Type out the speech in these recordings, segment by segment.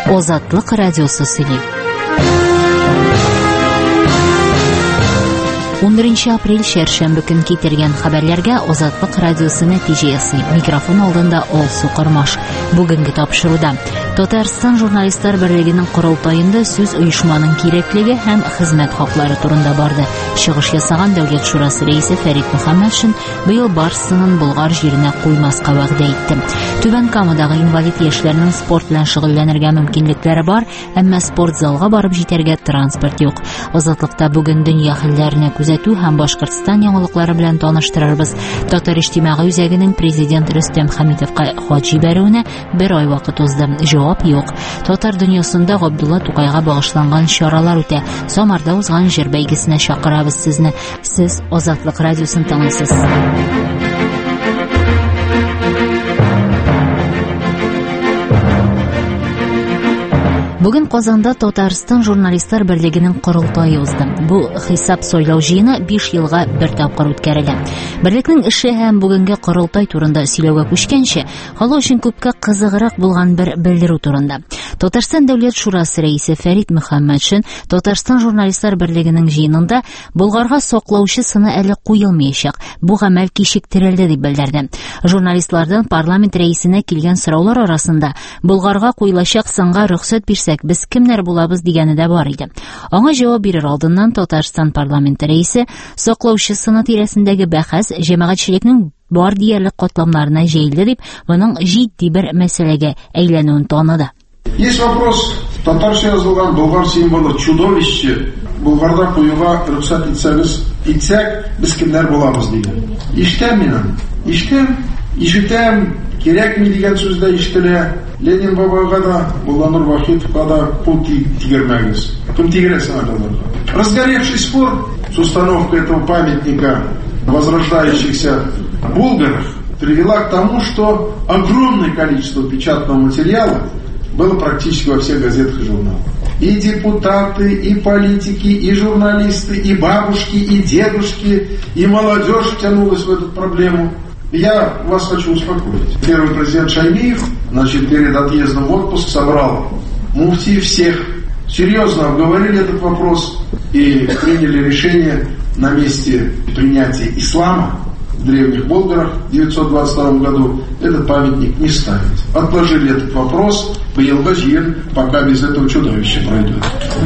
Озатлык радиосы сөйли. 11 апрель шәршәмбе көн китергән хәбәрләргә Озатлык радиосы нәтиҗә ясый. Микрофон алдында Алсу Кормаш. Бүгенге тапшыруда Татарстан журналистлар берлегенең корылтаенда сүз оешманың кирәклеге һәм хезмәт хаклары турында барды. Чыгыш ясаган Дәүләт шурасы рәисе Фәрит Мөхәммәтшин быел барысының Болгар җиренә куймаска вәгъдә итте. Түбән Камадагы инвалид яшьләрнең спорт белән шөгыльләнергә мөмкинлекләре бар, әмма спорт залга барып җитәргә транспорт юк. Озатлыкта бүген дөнья хәлләренә күзәтү һәм Башкортстан яңалыклары белән таныштырырбыз. Татар иҗтимагый үзәгенең президент Рөстәм Хәмитовка хат җибәрүенә бер ай вакыт узды. Җавап юк. Татар дөньясында Габдулла Тукайга багышланган чаралар үтә. Самарда узган җыр бәйгесенә чакырабыз сезне. Сез Озатлык радиосын тыңлыйсыз. Бүген Казанда Татарстан журналистлар берлегенең корылтайы узды. Бу хисап сойлау җыены 5 елга бер тапкыр үткәрелә. Берлекнең эше һәм бүгенге корылтай турында сөйләүгә күчкәнче, халык өчен күпкә кызыграк булган бер белдерү турында. Татарстан Дәүләт шурасы рәисе Фәрит Мөхәммәтшин Татарстан журналистлар берлегенең җыенында Болгарга саклаучы сыны әле куелмаячак. Бу гамәл кичектерелде дип белдерде. Журналистлардан парламент рәисенә килгән сораулар арасында Болгарга куелачак сынга рөхсәт бирсәк, без кемнәр булабыз дигәне дә бар иде. Аңа җавап бирер алдыннан Татарстан парламенты рәисе саклаучы сыны тирәсендәге бәхәс җәмәгатьчелекнең бар диярлек катламнарына җәелде дип, моның җитди бер мәсьәләгә әйләнүен таныды. Есть вопрос, татарча язылган болгар символы чудовище Болгарда куюга рөхсәт итсәк, без кемнәр булабыз дигән. Иштәм мин. Ишетәм, кирәкми дигән сүздә ишетелә. Ленин бабайга да, Буланур Вахитовка да пул тигермәгез. Кем тигерәсең аларга? Разгоревший спор с установкой этого памятника возрождающихся булгаров привела к тому, что огромное количество печатного материала было практически во всех газетах и журналах. И депутаты, и политики, и журналисты, и бабушки, и дедушки, и молодежь втянулась в эту проблему. Я вас хочу успокоить. Первый президент Шаймиев, перед отъездом в отпуск собрал муфти всех. Серьезно обговорили этот вопрос и приняли решение на месте принятия ислама в древних Болгарах в 922 году этот памятник не ставить. Отложили этот вопрос, пока без этого чудовища пройдет.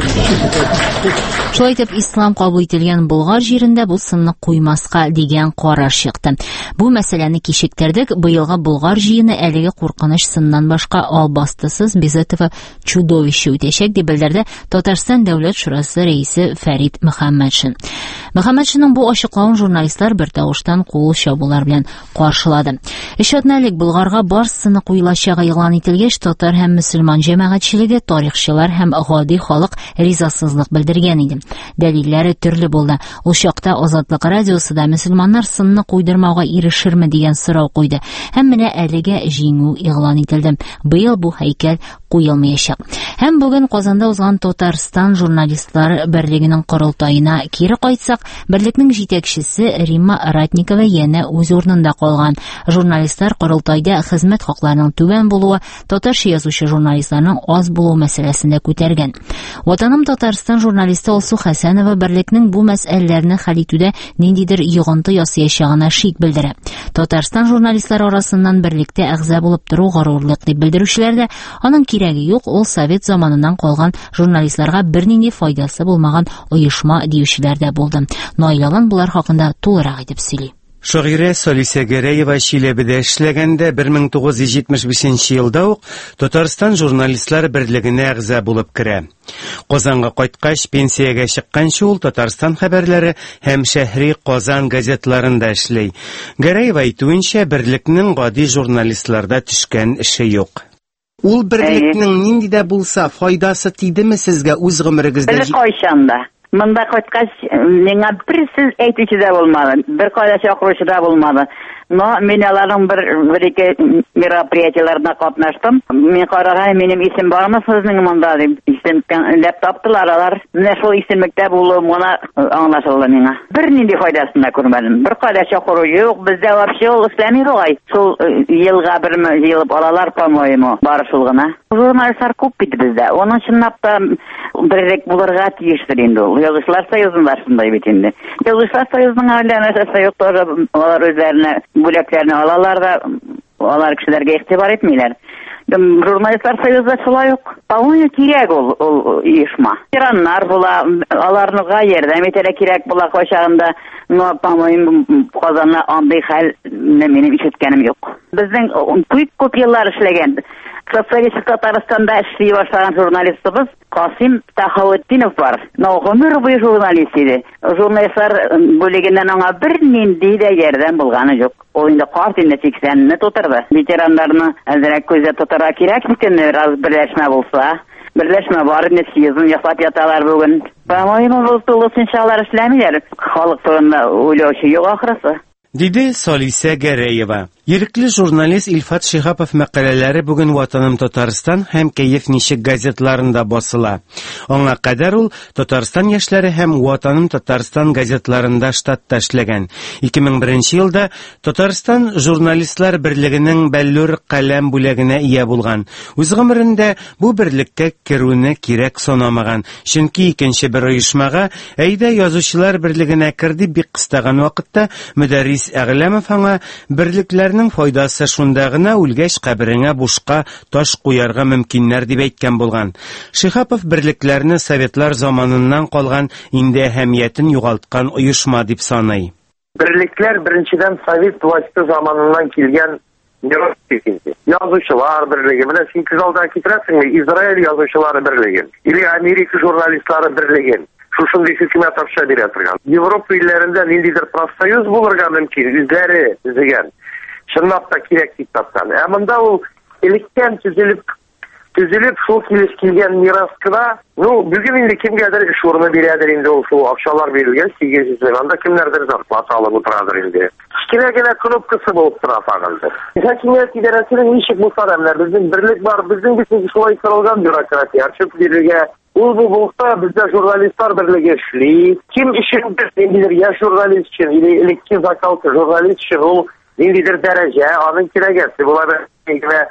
Шулай итеп, ислам кабул ителгән Болгар җирендә бу сынны куймаска дигән карар чыкты. Бу мәсьәләне кичектердек. Быелгы Болгар җыены әлеге куркыныч сыннан башка албастысыз без этого чудовище үтәчәк дип белдерде Татарстан Дәүләт шурасы рәисе Фәрит Мөхәммәтшин. Мөхәммәтшинның бу ачыклавын журналистлар бер тавыштан кул чабулар белән каршылады. Ишетнәлек Болгарга барсыны куелачагы игълан ителгәч, татар һәм мөселман җәмәгатьчелеге, тарихчылар һәм гади халык ризасызлык белдергән иде. Дәлилләре төрле булды. Ул чакта Озатлык радиосы да мөселманнар сынны куйдырмауга ирешерме дигән сорау куйды. Һәм менә әлегә җиңү игълан ителде. Быел бу һәйкәл куелмаячак. Һәм бүген Казанда узган Татарстан журналистлар берлегенең корылтаена кире кайтсак, берлекнең җитәкчесе Римма Ратникова яна үз урынында калган. Журналистлар корылтайда хезмәт хакларының түбән булуы, татарча язучы журналистларның аз булуы мәсьәләсендә күтәргән. Ватаным Татарстан журналисты Алсу Хәсәнова берлекнең бу мәсьәләләрне хәл итүдә ниндидер йогынты ясаячагына шик белдерә. Татарстан журналистлар арасыннан берлектә әгъза булып тору горурлык дип белдерүчеләр дә, аның кирәге юк, ул совет заманыннан калган журналистларга бернинди файдасы булмаган оешма диючеләр дә булды. Наилалан булар хакында тулырак итеп сөйли. Шагыйрә Салиса Гәрәева Чиләбедә эшләгәндә 1975 елда ук Татарстан журналистлар берлегенә әгъза булып керә. Казанга кайткач пенсиягә чыкканчы ул Татарстан хәбәрләре һәм шәһри Казан газетларында эшли. Гәрәева әйтүенчә, берлекнең гади журналистларда төшкән эше юк. Ул берлекнең нинди дә булса файдасы тидеме сезгә үз гомерегездә? Кайчанда Монда кайткач, миңа бер сүз әйтүче дә булмады, бер кайда чакыручы да булмады. Мен аларның бер-ике мероприятиеләрендә катнаштым. Мин караган, минем исем бармы сезнең монда дип исемләп таптылар. Алар менә шул исемлектә булуым гына аңлашылды миңа. Бернинди файдасын да күрмәдем. Бер кайда чакыру юк, бездә вообще ул эшләми бугай. Шул елга бер җыелып алалар, по-моему, бары шул гына. Журналистлар күп бит бездә. Оның чынлап та берлек булырга тиештер инде ул. Язучылар союзында шундай бит инде. Язучылар союзының әйләнәсе союз тоже алар үзләренә бүләкләрне алалар да, алар кешеләргә игътибар итмиләр. Журналистлар союзы шулай ук. По-моему, кирәк ул оешма. Тираннар була, аларга ярдәм итәргә кирәк була кайчагында. Но, по-моему, Казанна андый хәл минем ишеткәнем юк. Безнең күп еллар эшләгән. Социалистик Татарстанда эшли башлаган журналистыбыз Касим Тахауетдинов бар. Гомер буе журналист иде. Журналистлар бүлегеннән аңа бернинди дә ярдәм булганы юк. Ул инде карт инде 80-не тутырды. Ветераннарны әзрәк күздә тотарга кирәк микән, раз берләшмә булса. Берләшмә бар инде, сезон ясап яталар бүген. По-моему, бу тулысынчалар эшләмиләр. Халык турында уйлаучы юк ахрысы. Диде Солиса Гәрәева. Ирекле журналист Илфат Шихапов мәкаләләре бүген Ватаным Татарстан һәм Кәеф ничек газетларында басыла. Аңа кадәр ул Татарстан яшьләре һәм Ватаным Татарстан газетларында штатта эшләгән. 2001 елда Татарстан журналистлар берлегенең Бәллүр каләм бүләгенә ия булган. Үз гомерендә бу берлеккә керүне кирәк санамаган. Чөнки икенче бер оешмага әйдә язучылар берлегенә керди бик кыстаган вакытта Мөдәррис Әгъләмов аңа берлекләрнең файдасы шунда гына үлгәч кабереңә бушка таш куярга мөмкиннәр дип әйткән булган. Шихапов берлекләрне советлар заманыннан калган инде әһәмиятен югалткан оешма дип саный. Берлекләр беренчедән совет власты заманыннан килгән нейротехника. Язучылар берлеге. Менә син күз алдына китерәсеңме, Израиль язучылары берлеге или Америка журналистлары берлеге. Шушындый хөкүмәт акча бирә торган. Европа илләрендә ниндидер профсоюз булырга мөмкин, үзләре дигән. Чынлап та кирәк дип тапкан. Ә монда ул электән төзелеп шул килгән мираскына, бүген инде кемгәдер эш урыны бирәдер инде ул шул акчалар бирелгән 800 мең. Анда кемнәрдер зарплата алып утырадыр инде. Кичкенә генә кнопкасы булып тора фагылды. Хакимият идарәсенең ничек булса да, безнең берлек бар, безнең бит шулай корылган бюрократия, арчып бирергә. Ул булса, бездә журналистлар берлеге эшли. Ким өчен ниндидер яшь журналист өчен, или электив закалка журналист өчен ул ниндидер дәрәҗә, аның кирәгесе була бергә.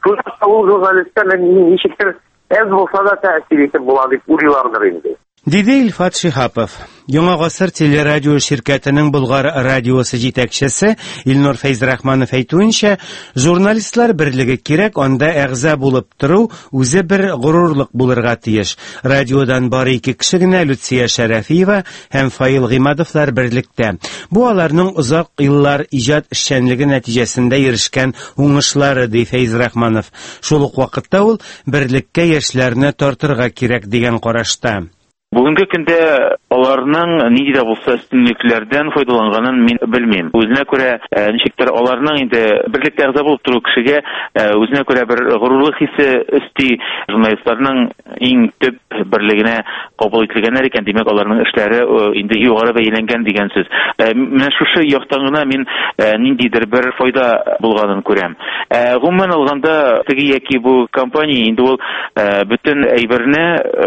Ул журналистлар ничектер әз булса да тәэсир итеп була дип уйларлар инде. Диде Илфат Шихапов. Яңа гасыр телерадио ширкәтенең Болгар радиосы җитәкчесе Илнур Фәйзрахманов әйтүенчә, журналистлар берлеге кирәк, анда әгъза булып тору үзе бер горурлык булырга тиеш. Радиодан бары 2 кеше генә, Люция Шәрәфиева һәм Фаил Гыймадовлар берлектә. Бу аларның озак еллар иҗат эшчәнлеге нәтиҗәсендә ирешкән уңышлары, ди Фәйзрахманов. Шул ук вакытта ул берлеккә яшьләрне тартырга кирәк дигән карашта. Бүгенге көндә аларның нинди дә булса өстенлекләрдән файдаланганын мин белмим. Үзенә күрә ничектер аларның инде берлектә әгъза булып тору кешегә үзенә күрә бер горурлык хисе өсти, журналистларның иң төп берлегенә кабул ителгәннәр икән, димәк аларның эшләре инде югары бәяләнгән дигән сүз. Менә шушы яктан гына мин ниндидер бер файда булганын күрәм. Гомумән алганда теге яки бу компания инде ул бөтен әйберне,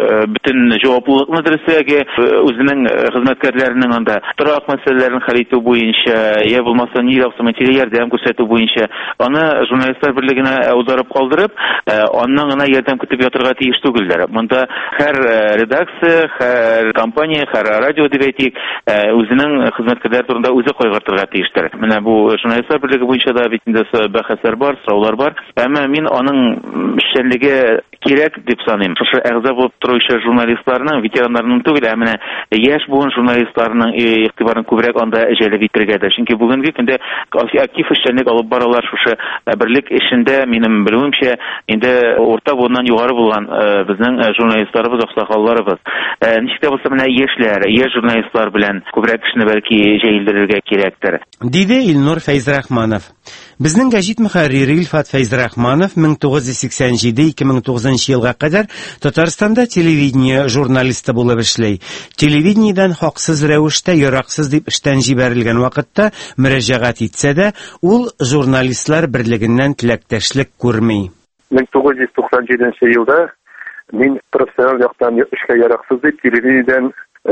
бөтен җаваплылык мәдрәсәгә үзенең хезмәткәрләренең анда торак мәсьәләләрен хәл итү буенча, я булмаса ни дә материаль ярдәм күрсәтү буенча аны журналистлар берлегенә аударып калдырып, аннан гына ярдәм көтеп ятырга тиеш түгелләр. Монда һәр редакция, һәр компания, һәр радио дип әйтик, үзенең хезмәткәрләр турында үзе кайгыртырга тиештер. Менә бу журналистлар берлеге буенча да бит инде бәхәсләр бар, сораулар бар. Әмма мин аның эшчәнлеге кирәк дип саныйм. Шушы әгъза булып торучы журналистларның, ветераннарның түгел, ә менә яшь буын журналистларның игътибарын күбрәк анда җәлеп итәргәдер. Чөнки бүгенге көндә актив эшчәнлек алып баралар шушы берлек эшендә, минем белүемчә, инде орта буыннан югары булган безнең журналистларыбыз, аксакалларыбыз. Ничек тә булса менә яшьләр, яшь журналистлар белән күбрәк эшне бәлки җәелдерергә кирәктер. Диде Илнур Фәйзрахманов. Безнең гәҗит мөхәррире Илфат Фәйзрахманов 1987-2009 елга кадәр Татарстанда телевидение журналисты булып эшләй. Телевидениедән хаксыз рәвештә яраксыз дип эштән җибәрелгән вакытта мөрәҗәгать итсә дә, ул журналистлар берлегеннән теләктәшлек күрми. 1997 елда мин профессиональ яктан эшкә яраксыз дип телевидениедән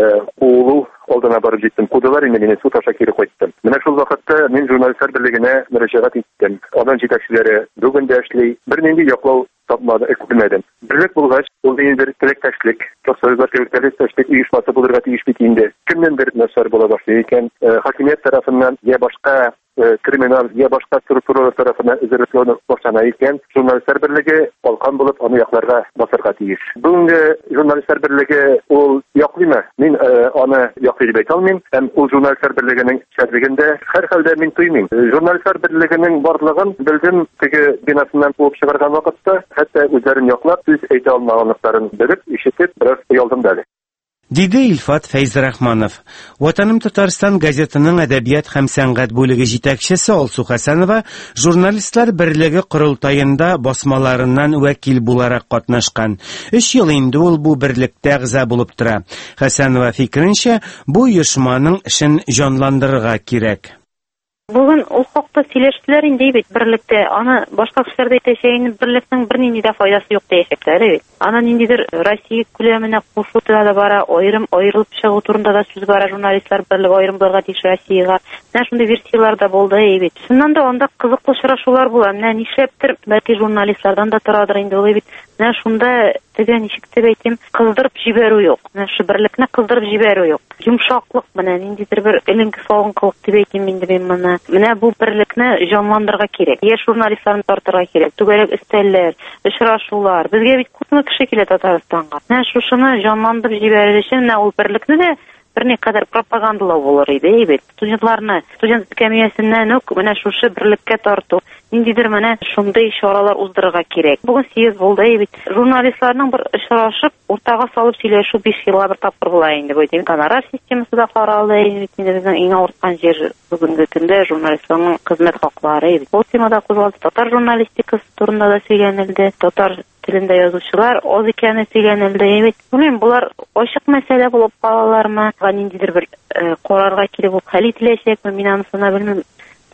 кулу алдына барып җиттем. Кудылар инде мине суд аша кире кайттым. Менә шул вакытта мин журналистлар берлегенә мөрәҗәгать иттем. Адан җитәкчеләре бүген дә эшли, бернинди яклау тапмады, күрмәдем. Берлек булгач, ул инде теләктәшлек, профсоюзлар теләктәшлек оешмасы булырга тиеш бит инде. Кемнеңдер нәрсәләр була башлый икән, хакимият тарафыннан я башка криминал, я башка структуралар тарафыннан эзәрлекләү башлана икән, журналистлар берлеге алкан булып аны якларга басырга тиеш. Бүгенге журналистлар берлеге ул яклыймы? Мин аны яклый дип әйтә алмыйм. Һәм ул журналистлар берлегенең шәрлегендә һәр хәлдә мин туймыйм. Журналистлар берлегенең барлыгын белдем, теге бинасыннан куып чыгарган вакытта, хәтта үзләрен яклап, сүз әйтә алмаганлыкларын белеп, ишетеп, бераз уялдым да. Диде Илфат Фәйзрахманов. Ватаным Татарстан газетының әдәбият һәм сәнгать бүлеге җитәкчесе Алсу Хәсәнова журналистлар берлеге корылтаенда басмаларыннан вәкил буларак катнашкан. 3 ел инде ул бу берлектә әгъза булып тора. Хәсәнова фикеренчә, бу оешманың эшен җанландырырга кирәк. Бүген ул хакта сөйләштеләр инде бит берлектә. Аны башка кешеләр дә әйтәчәк, берлектең бернинди дә файдасы юк дияшәкләр бит. Аны ниндидер Россия күләменә кушу да бара, аерылып чыгу турында да сүз бара, журналистлар берлеге аерым булырга тиеш Россиягә. Менә шундый версиялар да булды бит. Шуннан да анда кызыклы очрашулар була. Менә нишләптер, бәлки журналистлардан да торадыр инде ул бит. Менә шунда теге ничек дип әйтим, кыздырып җибәрү юк. Менә шу берлекне кыздырып җибәрү юк. Йомшаклык менә ниндидер бер эленке салгынкылык дип әйтим инде мин моны. Менә бу берлекне җанландырырга кирәк. Яшь журналистларны тартырга кирәк. Түгәрәк өстәлләр, очрашулар. Безгә бит күпме кеше килә Татарстанга. Менә шушыны җанландырып җибәрер өчен менә ул берлекне дә берникадәр пропагандалау булыр иде бит. Студент комиссиясеннән үк менә шушы берлеккә тарту. Ниндидер менә шундый чаралар уздырырга кирәк. Бүген съезд булды бит. Журналистларның бер очрашып, уртага салып сөйләшү 5 елга бер тапкыр була инде. Бу дин гонорар системасы да каралды. Безнең иң авырткан җир бүгенге көндә журналистларның хезмәт хаклары. Бу темада кузгалды. Татар журналистикасы турында да сөйләнелде. Татар телендә язучылар аз икәне сөйләнелде. Белмим, булар ачык мәсьәлә булып калалармы? Ниндидер бер карарга килеп ул хәл ителәчәкме? Мин анысына белмим.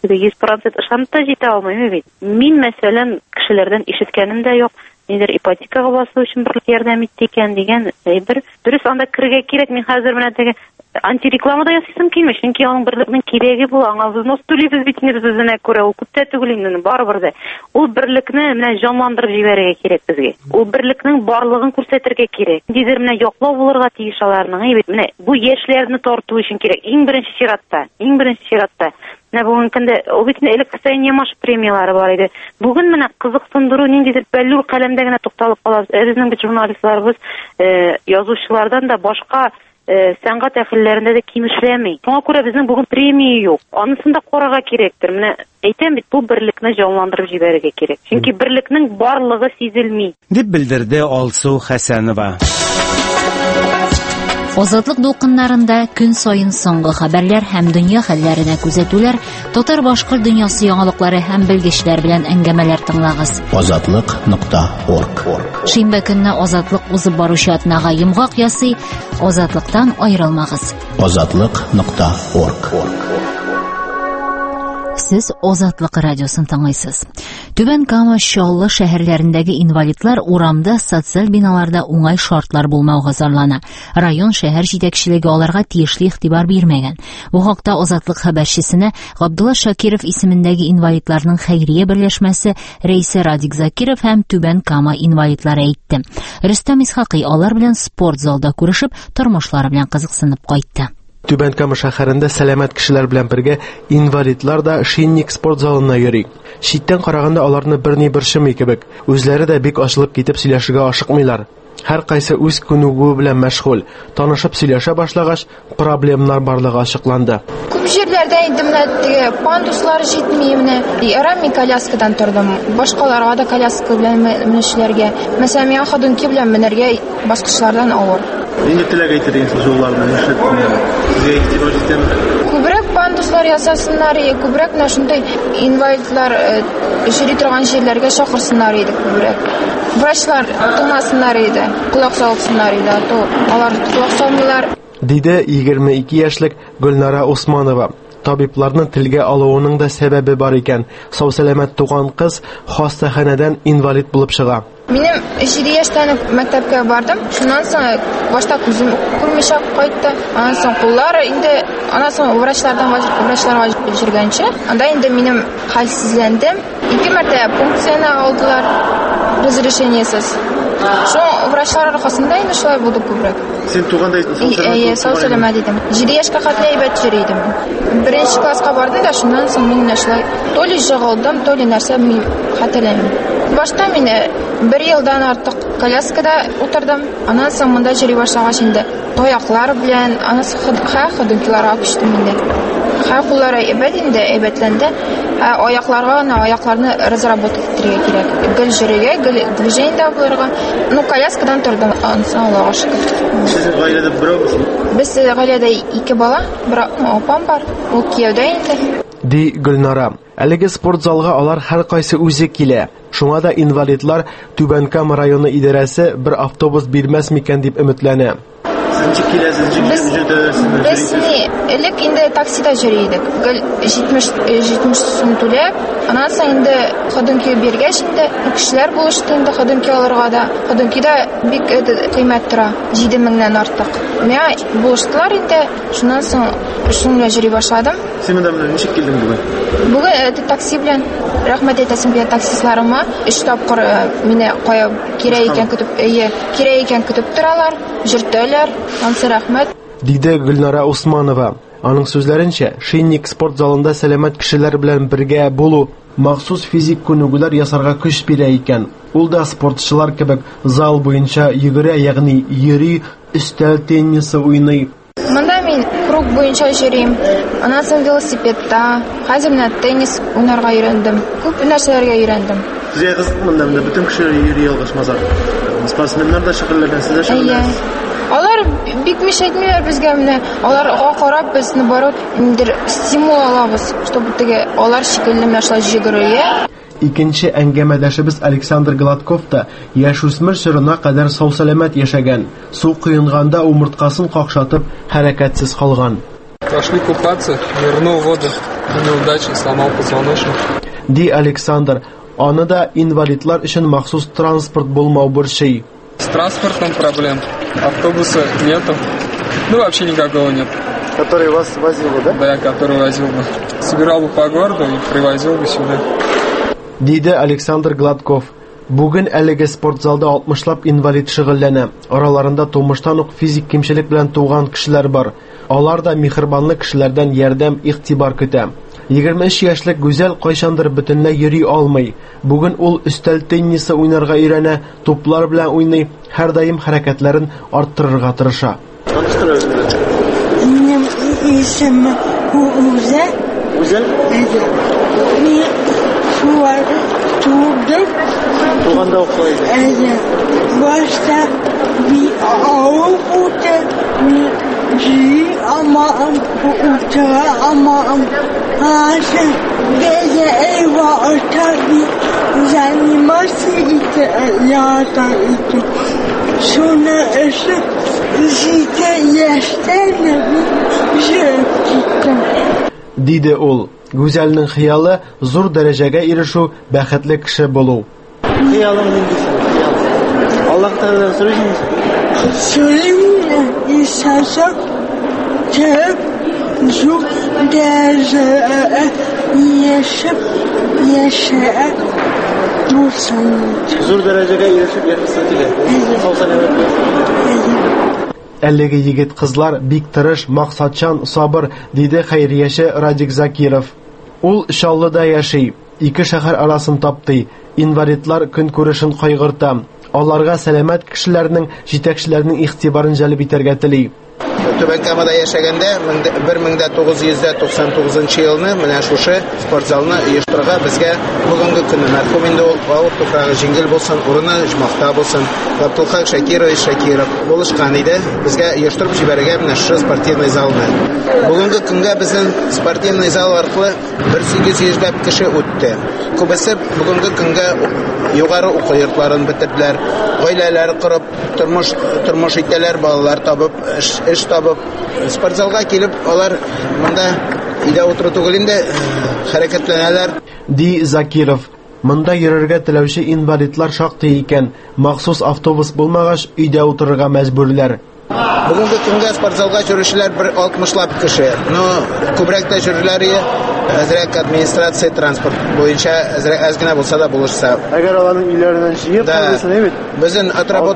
100% ышанып та җитә алмыйм бит. Мин мәсәлән кешеләрдән ишеткәнем дә юк. Нидер ипотекага басу өчен бер ярдәм итте икән дигән бер дөрес анда киргә кирәк. Мин хәзер менә теге антиреклама да ясыйсым килми, чөнки аның берлекнең кирәге була. Аңа взнос түлибез бит инде безне күрә. Ул күптә түгел инде, барыбер дә. Ул берлекне менә җанландырып җибәрергә кирәк безгә. Ул берлекнең барлыгын күрсәтергә кирәк. Нидер менә яклау булырга тиеш аларның. Бит менә бу яшьләрне тарту өчен кирәк. Иң беренче чиратта. Менә бүген көндә ул бит элек социальный маш премиялары бар иде. Бүген менә кызыксындыру ниндидер бәллүр каләмдә генә тукталып калабыз. Безнең бит журналистларыбыз язучылардан да башка сәнгать әһелләрендә дә кимешләми. Шуңа күрә безнең бүген премия юк. Анысын да карарга кирәктер. Менә әйтәм бит, бу берлекне җанландырып җибәрергә кирәк. Чөнки берлекнең барлыгы сизелми. Дип белдерде Алсу Хәсәнова. Азатлык дулкыннарында көн сайын соңгы хәбәрләр һәм дөнья хәлләренә күзәтүләр, татар-башкорт дөньясы яңалыклары һәм белгечләр белән әңгәмәләр тыңлагыз. Азатлык.орг. Шимбә көнне Азатлык узып баручы атнага йомгак ясый, Азатлыктан аерылмагыз. Азатлык.орг. Сез Азатлык радиосын тыңлыйсыз. Түбән Кама, Чаллы шәһәрләрендәге инвалидлар урамда, социаль биналарда уңай шартлар булмауга зарлана. Район шәһәр җитәкчелеге аларга тиешле игътибар бирмәгән. Бу хакта Азатлык хәбәрчесенә Габдулла Шакиров исемендәге инвалидларның хәйрия берләшмәсе рәисе Радик Закиров һәм Түбән Кама инвалидлары әйтте. Рөстәм Исхакый алар белән спорт залда күрешеп, тормышлары белән кызыксынып кайтты. Түбән Кама шәһәрендә сәламәт кешеләр белән бергә инвалидлар да Шинник спорт залына йөри. Читтән караганда аларны берни борчымый кебек. Үзләре дә бик ачылып китеп сөйләшергә ашыкмыйлар. Һәр кайсы үз күнегү белән мәшгуль. Танышып сөйләшә башлагач, проблемалар барлыгы ачыкланды. Күп җирләрдә инде менә пандуслар җитми, менә ярам коляскадан тордым. Башкаларга да коляска белән менүчеләргә. Мәсәлән, миңа ходунки белән менәргә баскычлардан авыр. Инде теләк әйтер инде юлларны эшләтмәгән. Күбрәк Пандуслар ясасыннар, күбрәк менә шундай инвалидлар йөри торган җирләргә чакырсыннар иде күбрәк. Врачлар тыңласыннар иде, колак салсыннар иде, алар колак салмыйлар. Диде 22 яшьлек Гөлнара Усманова. Табибларның телгә алуының да сәбәбе бар икән. Сау-сәламәт туган кыз хастаханәдән инвалид булып чыга. Минем 7 яшьтән мәктәпкә бардым. Шуннан соң башта күзем күрмичә кайтты. Аннан соң куллар инде, аннан соң врачларга җиргәнче, анда инде минем хәлсезләндем. 2 мәртә пункцияне алдылар, разрешениесез. Шо врачлар аркасында инде шулай булды күбрәк. Син туганда сау-сәламәт идем. 7 яшькә хәтле әйбәт йөри идем. 1-нче класска бардым да шуннан соң мин шулай то ли җыгылдым, то ли нәрсә мин хәтерләмим. Башта мин 1 елдан артык коляскада утырдым. Аннан соң монда йөри башлагач инде таяклар белән, анысы ходынкиларга күчтем инде. Куллары әйбәтләнде. Аякларны разработать итәргә кирәк. Гел йөрергә, гел движение булырга. Коляскадан тордым, анысы Аллага шөкер. Сез гаиләдә берәүсез? Без гаиләдә 2 бала, бер апам бар. Ул кияүдә инде. Ди Гөлнара. Әлеге спорт залга алар һәр кайсы үзе килә. Шуңа да инвалидлар Түбәнкам районы идарәсе бер автобус бирмәс микән дип өметләнә. Без элек инде таксида йөри идек. 70 сум түләп, аннан соң инде ходынки бергәч инде кешеләр булышты инде ходынки алырга да. Ходынки да бик кыйммәт тора, 7 меңнән артык. Менә булыштылар инде, шуннан соң шуңа йөри башладым. Син монда ничек килдең бүген? Бүген такси белән рәхмәт әйтәсем килә таксистларыма. 3 тапкыр мине кая кирәк икән көтеп торалар, җөртәләр. Ансы рәхмәт. Диде Гөлнара Усманова. Аның сүзләренчә, Шинник спорт залында сәламәт кешеләр белән бергә булу махсус физик күнегүләр ясарга көч бирә икән. Ул да спортчылар кебек зал буенча йөгерә, ягъни йөри, өстәл теннисы уйный. Монда мин круг буенча йөрим. Аннан соң велосипедта, хәзер менә теннис уйнарга өйрәндем. Күп нәрсәләргә өйрәндем. Сезгә кызык монда бөтен кешеләр йөри алгышмаса. Спортсменнар да шөгыльләнәсез, шөгыльләнәсез. Алар бик мишәйтмиләр безгә менә. Аларга карап безне барып индер стимул алабыз, чтобы теге алар шикелле мәшләр җигәргә. Икенче әңгәмәдәшебез Александр Гладков та яшүсмер чорына кадәр сау-сәламәт яшәгән. Су куенганда умырткасын какшатып хәрәкәтсез калган. Пошли купаться, нырнул в воду, неудачно сломал позвоночник. Ди Александр, аны да инвалидлар өчен махсус транспорт булмау борчый. С транспортом проблем. Автобуса нету. Ну, вообще никакого нет. Который вас возил бы, да? Да, который возил бы. Собирал бы по городу и привозил бы сюда. Диде Александр Гладков. Бүген әлеге спорт залда 60лап инвалид шөгыльләнә. Араларында тумыштан ук физик кимчелек белән туган кешеләр бар. Алар да михрибанлы кешеләрдән ярдәм, игътибар көтә. 23 яшьлек Гүзәл кайчандыр бөтенләй йөри алмый. Бүген ул өстәл теннисы уйнарга өйрәнә, туплар белән уйный, һәр даим хәрәкәтләрен арттырырга тырыша. Минем исемем Гүзәл. Гүзәл? Мин шулай тудым. Туганда укыйды. Башта bir ağır uçak, bir aman uçağı aman haşa gece eyvah tabi zanimasi ite yağdan ite sonra ışık zite yaşlarına bir şey gittim. Диде ул. Гүзәлнең хыялы зур дәрәҗәгә ирешү, бәхетле кеше булу. Хыялың нинди? Аллаһ Тәгаләдән сорыйсыңыз? Сорыйм, иншалла. Тәп зур дәрәҗәгә яшәп булсын. Зур дәрәҗәгә ирешеп яшәсен дигән. Сау-сәламәт булсын. Әлеге егет кызлар бик тырыш, максатчан, сабыр, диде хәйрияше Радик Закиров. Ул Чаллыда яши. 2 шәһәр арасын тапты. Инвалидлар көн күрешен кайгырта. Аларга сәламәт кешеләрнең, җитәкчеләрнең игътибарын җәлеп итәргә тели. Түбән Камада яшәгәндә 1999 елны менә шушы спорт залны оештырырга безгә бүгенге көнне мәрхүм инде ул авыр туфрагы җиңел булсын, урыны җмахта булсын, Габдулхак Шакиров булышкан иде. Безгә оештырып җибәрергә менә шушы спортивный залны. Бүгенге көнгә безнең спортивный зал аркылы 1800 кеше үтте. Күбесе бүгенге көнгә югары уку йортларын бетерделәр, гаиләләр корып, тормыш итәләр, балалар табып, эш табып, спортзалга килеп, алар монда өйдә утыру түгел инде хәрәкәтләнәләр. Ди Закиров. Монда йөрергә теләүче инвалидлар шактый икән. Махсус автобус булмагач, өйдә утырырга мәҗбүрләр. Бүгенге көнгә спортзалга йөрүчеләр 60 кеше. Күбрәк тә йөрүләре әзрәк администрация транспорт буенча әз генә булса да булышса. Әгәр аларның үйләреннән җыеп калсын, бит. Безнең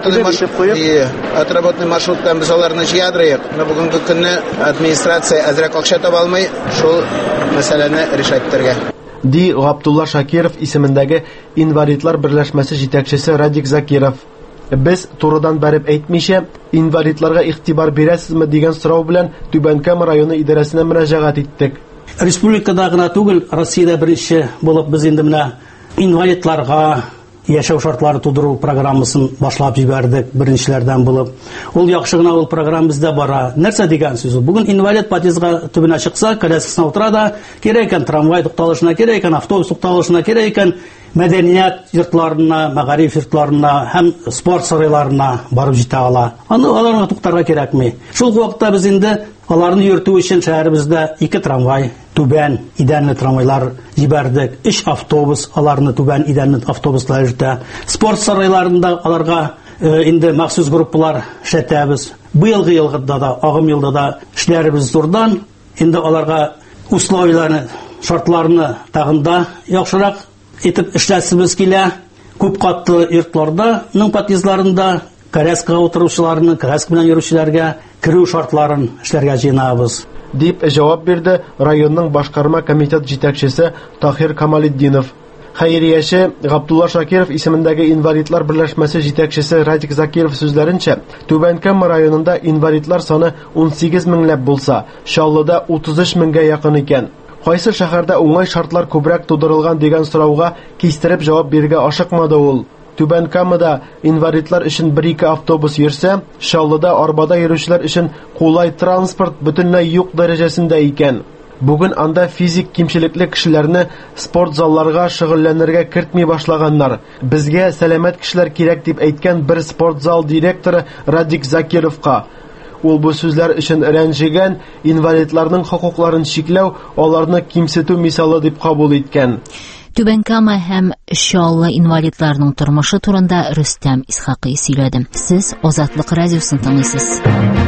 отработный маршруттан без аларны җыядырыйк. Бүгенге көнне администрация әзрәк акча таба алмый, шул мәсьәләне решать итәргә. Ди Габдулла Шакиров исемендәге инвалидлар берләшмәсе җитәкчесе Радик Закиров. Без турыдан бәреп әйтмичә, инвалидларга игътибар бирәсезме дигән сорау белән Түбән Кама районы идарәсенә мөрәҗәгать иттек. Республикада гына түгел, Россиядә беренче булып без инде менә инвалидларга яшәү шартлары тудыру программасын башлап җибәрдек беренчеләрдән булып. Ул яхшы гына ул программа бездә бара. Нәрсә дигән сүз? Бүген инвалид подъездга төбенә чыкса, коляскасына утыра да, кирәк икән трамвай тукталышына, кирәк икән автобус тукталышына, кирәк икән мәдәният йортларына, мәгариф йортларына һәм спорт сарайларына барып җитә ала. Аны аларга туктарга кирәкми. Шул вакытта без инде аларны йөртү өчен шәһәребездә 2 трамвай, түбән идәнле трамвайлар җибәрдек, 3 автобус, аларны түбән идәнле автобуслар йөртә. Спорт сарайларында аларга инде махсус группалар эшләтәбез. Быелгы елда да, агым елда да эшләребез зурдан, инде аларга условияларны, шартларны тагында яхшырак итеп эшләсебез килә. Күп катлы йортларда, подъездларында коляскага утыручыларны, коляска белән йөрүчеләргә кирү шартларын эшләргә җыенабыз. Дип җавап бирде районның башкарма комитет җитәкчесе Тахир Камалетдинов. Хәйрияше Габдулла Шакиров исемендәге инвалидлар берләшмәсе җитәкчесе Радик Закиров сүзләренчә, Түбән Кама районында инвалидлар саны 18 меңләп булса, Чаллыда 33 меңгә якын икән. Кайсы шәһәрдә уңай шартлар күбрәк тудырылган дигән сорауга кистереп җавап бирергә ашыкмады ул. Түбән Камада инвалидлар өчен 1-2 автобус йөрсә, Чаллыда арбада йөрүчеләр өчен кулай транспорт бөтенләй юк дәрәҗәсендә икән. Бүген анда физик кимчелекле кешеләрне спорт залларга шөгыльләнергә кертми башлаганнар. Безгә сәламәт кешеләр кирәк дип әйткән бер спорт зал директоры Радик Закировка. Ул бу сүзләр өчен рәнҗегән, инвалидларның хокукларын чикләү, аларны кимсетү мисалы дип кабул иткән. Түбән Кама һәм Чаллы инвалидларның тормышы турында Рөстәм Исхакый сөйләде. Сез Азатлык радиосын тыңлыйсыз.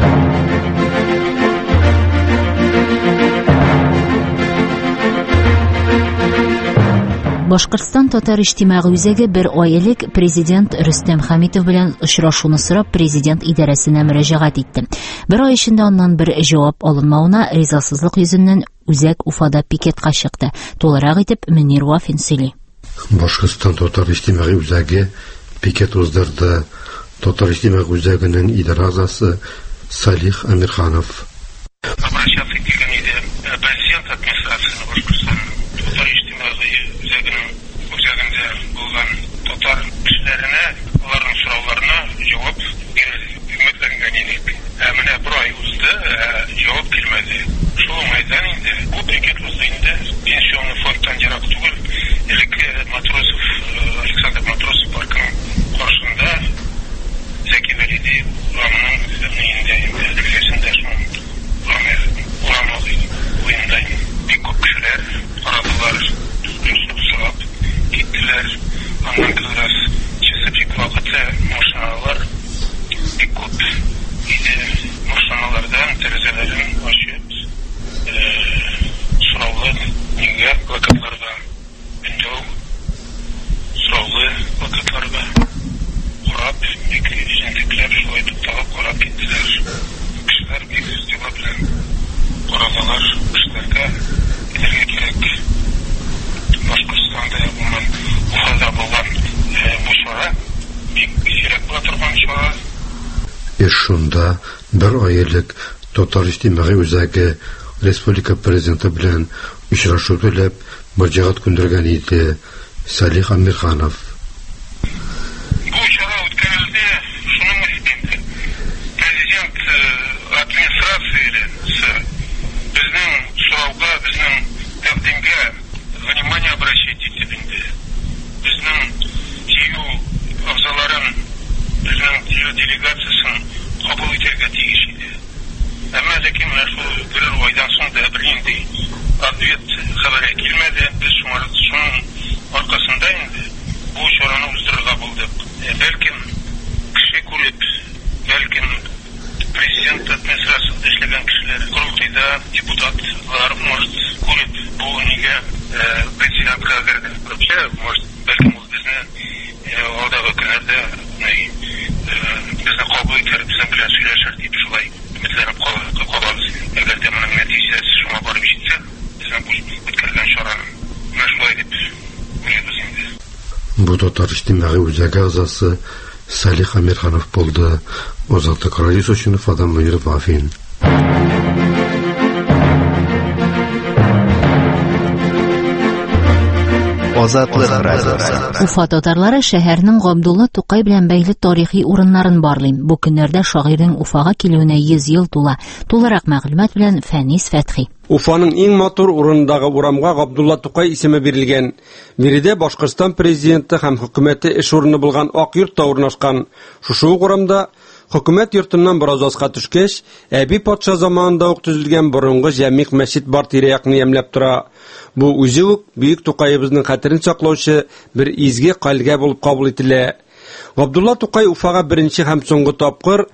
Башкортстан татар иҗтимагый үзәге бер ай элек президент Рөстәм Хәмитов белән очрашуны сорап президент идарәсенә мөрәҗәгать итте. Бер ай эчендә аннан бер җавап алынмауына ризасызлык йөзеннән үзәк Уфада пикетка чыкты. Толырак итеп Мөнир Вафин сөйли. Башкортстан татар иҗтимагый үзәге пикет уздырды. Татар иҗтимагый үзәгенең идарә әгъзасы Салих Амирханов. Обращаться к президент администрации Башкортстан татар иҗтимагый үзәгендә булган татар кешеләренә, аларның сорауларына җавап бирелгән иде. Менә бер ай узды, җавап килмәде. Шул уңайдан инде бу пикет узды инде пенсионный фондтан ерак түгел, элекке Александр Матросов паркының каршында Зәки Вәлиди урамының үзәгендә өлкәсендә урам буенда бик күп кешеләр арадылар, сорап киттеләр. Аннан кызрас чисеп вакыты машиналар бик күп иде. Машиналардан тәрәзәләрен ачып сораулы нигә плакатларга өндәү сораулы плакатларга карап, бик җентекләп шулай тукталып карап киттеләр. Кешеләр бик игътибар белән карадылар. Кешеләргә китәргә кирәк. Башкортстанда булган Уфада булган бу чара сирәк була торган чора. Шунда бер айлык Татар иҗтимагый үзәге республика президенты белән очрашу теләп мөрәҗәгать күндергән иде Салих Амирханов. Бу чара үткәрелде, шуның өстендә президент администрациясе безнең сорауга, безнең тәкъдимгә внимание обращать итте. Безнең ТИЮ әгъзаларын, безнең ТИЮ делегациясын кабул итәргә тиеш иде. Әмма ләкин бер айдан соң да бернинди ответ хәбәре килмәде. Без шуның аркасында инде бу чараны уздырырга булдык. Бәлкем кеше күреп, бәлкем президент администрациясында эшләгән кешеләр, курултайда депутатлар может күреп, бу нигә президентка кергән. Вообще, может, бәлкем ул безне алдагы көннәрдә безне кабул итәр, безнең белән сөйләшер дип шулай өметләнеп калабыз. Әгәр дә моның нәтиҗәсе шуңа барып җитсә, безнең бу үткәргән чараны шулай дип уйлыйбыз инде. Бу Татар иҗтимагый үзәге әгъзасы Салих Амирханов булды. Азаттык радиосы өчен Фадан Мөниров Афин. Азатлык радиосы. Уфа татарлары шәһәрнең Габдулла Тукай белән бәйле тарихи урыннарын барлый. Бу көннәрдә шагыйрьнең Уфага килүенә 100 ел тула. Тулырак мәгълүмат белән Фәнис Фәтхи. Уфаның иң матур урынындагы урамга Габдулла Тукай исеме бирелгән. Биредә Башкортстан президенты һәм хөкүмәте эш урыны булган Ак йортта урнашкан. Шушы урамда хөкүмәт йортыннан бераз аска төшкәч, Әби патша заманында ук төзелгән борынгы җәмигъ мәчет бар тирә-якны ямьләп тора. Бу үзе үк Бөек Тукайыбызның хәтерен саклаучы бер изге калгә булып кабул ителә. Габдулла Тукай Уфага беренче һәм соңгы тапкыр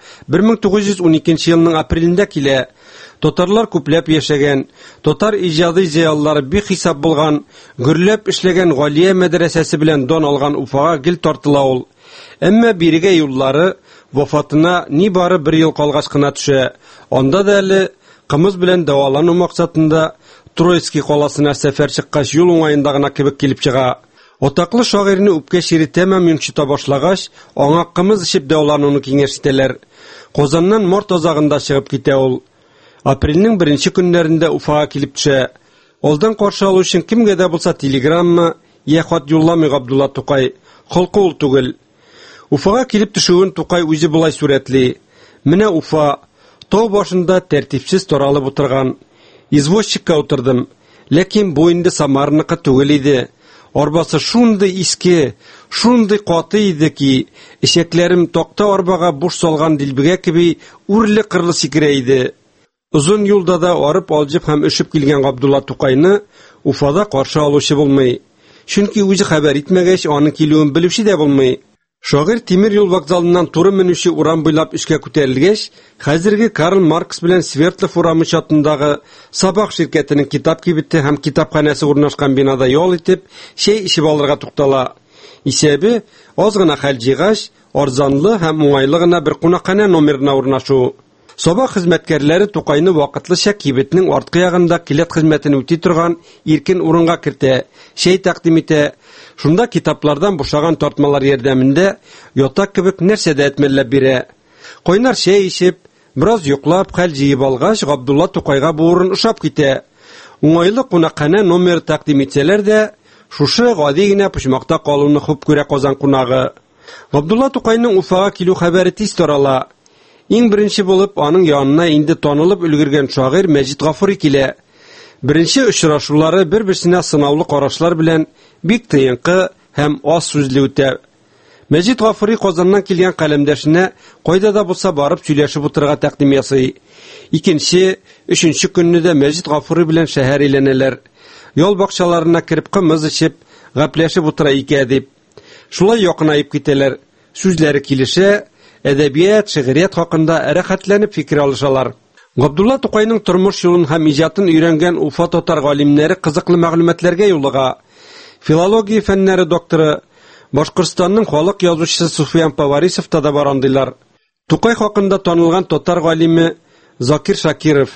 1912 елның апрелендә килә. Татарлар күпләп яшәгән, татар иҗади зыялылары бик хисап булган, гөрләп эшләгән Галия мәдрәсәсе белән дан алган Уфага гел тартыла ул. Әмма бирегә юллары вафатына ни бары 1 ел калгач кына төшә. Анда да әле кымыз белән дәвалану максатында Троицкий каласына сәфәр чыккач юл уңаенда гына кебек килеп чыга. Отаклы шагыйрьне үпкә шире тәмам йончыта башлагач, аңа кымыз ишеп дәвалануны киңәш итәләр. Казаннан март азагында чыгып китә ул. Апрельнең 1 көннәрендә Уфага килеп төшә. Алдан каршы алу өчен кемгә дә булса телеграмма я хат юлламый Габдулла Тукай. Халкы ул түгел. Уфага килеп төшүен Тукай үзе булай сүрәтли. Менә Уфа тау башында тәртипсез таралып утырган. Извозчикка утырдым, ләкин бу инде Самарныкы түгел иде. Арбасы шундый иске, шундый каты иде ки, ишәкләрем такта арбага буш салган дилбегә кеби үрле-кырлы сикерә иде. Узун юлда да арып алҗып һәм өшеп килгән Габдулла Тукайны Уфада каршы алучы булмый. Чөнки үзе хәбәр итмәгәч, аның килүен белүче дә булмый. Шагыйрь тимер юл вокзалыннан туры менүче урам буйлап эшкә күтәрелгәч, хәзерге Карл Маркс белән Свердлов урамы чатындагы Сабах ширкәтенең китап кибете һәм китапханәсе урнашкан бинада ял итеп, шәй ишеп алырга туктала. Исәбе аз гына хәл җыйгач, арзанлы һәм уңайлы гына бер кунакханә номерына урнашу. Сабах хезмәткәрләре Тукайны вакытлыча кибетнең арткы ягында килет хезмәтен үти торган иркен урынга кертә, шәй тәкъдим итә. Шунда китаплардан бушаган тартмалар ярдәмендә ятак кебек нәрсә дә әтмәлләп бирә. Кайнар шәй ишеп, бераз йоклап хәл җыеп алгач, Габдулла Тукайга бу урын ошап китә. Уңайлы кунакханә номер тәкъдим итсәләр дә, шушы гади генә почмакта калуны хуп күрә Казан кунагы. Габдулла Тукайның Уфага килү хәбәре тиз тарала. Иң беренче булып аның янына инде танылып өлгергән шагыйрь Мәҗит Гафури килә. Беренче очрашулары бер-берсенә сынаулы карашлар белән бик тыйынкы һәм аз сүзле үтә. Мәҗит Гафури Казаннан килгән каләмдәшенә кайда да булса барып сөйләшеп утырырга тәкъдим ясый. Икенче, өченче көнне дә Мәҗит Гафури белән шәһәр әйләнәләр. Ял бакчаларына кирип кымыз ичеп, гәпләшеп утыра икән дип. Шулай якынайып китәләр. Сүзләре килешә, әдәбият, шигърият хакында рәхәтләнеп фикер алышалар. Габдулла Тукайның тормыш юлын һәм иҗатын өйрәнгән Уфа татар галимнәре кызыклы мәгълүматларга юлыга. Филология фәннәре докторы, Башкортстанның халык язучысы Суфиян Поварисов та бар андыйлар. Тукай хакында танылган татар галиме Закир Шакиров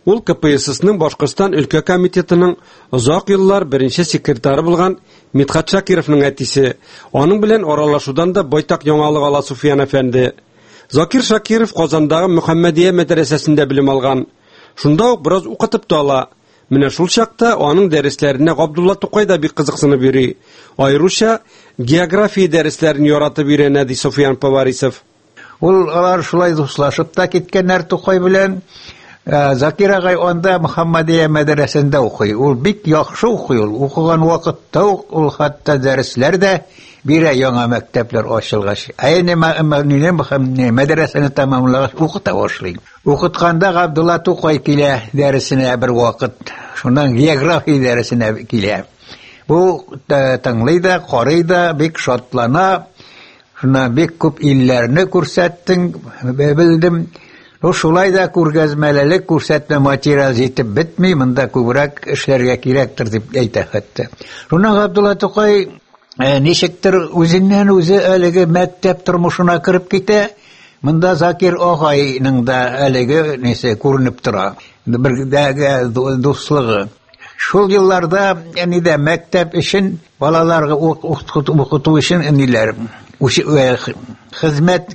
Ул КПССның Башкортстан өлкә комитетының озак еллар беренче секретары булган Мидхат Шакировның әтисе. Аның белән аралашудан да байтак яңалык ала Суфиян әфәнде. Закир Шакиров Казандагы Мөхәммәдия мәдрәсәсендә белем алган. Шунда ук бераз укытып та ала. Менә шул чакта аның дәресләренә Габдулла Тукай да бик кызыксынып йөри. Айруча география дәресләрен яратып өйрәнә, ди Суфиян Поварисов. Ул алар шулай дуслашып та киткәннәр Тукай белән. Закир агай анда Мөхәммәдия мәдрәсәсендә укый. Ул бик яхшы укый. Укыган вакытта ул хәтта дәресләр дә бирә, яңа мәктәпләр ачылгач. Әйне мәдрәсәне тәмамлагач укыта башлый. Укытканда Габдулла Тукай килә дәресенә бер вакыт. Шуннан география дәресенә килә. Бу тыңлый да, карый да, бик шатлана. Шуннан бик күп илләрне күрсәттең, белдем. Шулай да күргәзмәлелек күрсәтмә материал җитеп бетми, монда күбрәк эшләргә кирәктер дип әйтә хәтта. Шуннан Габдулла Тукай ничектер үзеннән үзе әлеге мәктәп тормышына кирип китә. Монда Закир агайның да әлеге нәрсә күренеп тора. Бер дуслыгы. Шул елларда дә мәктәп өчен балаларга укыту өчен ниләр хезмәт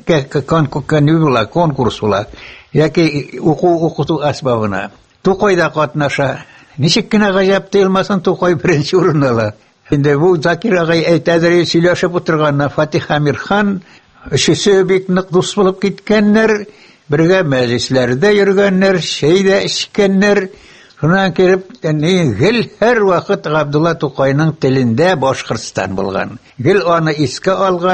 конкурс була, яки укыту асбабына. Тукай да катнаша. Ничек кенә гаҗәп тыелмасын, Тукай беренче урынны ала. Инде бу Закир агай әйтәдер, сөйләшеп утырганнар, Фатих Амирхан, өчесе бик нык дус булып киткәннәр, бергә мәҗлесләрдә йөргәннәр, чәй дә эчкәннәр. Шуннан кирип, гел һәр вакыт Габдулла Тукайның телендә Башкортстан булган. Гел аны искә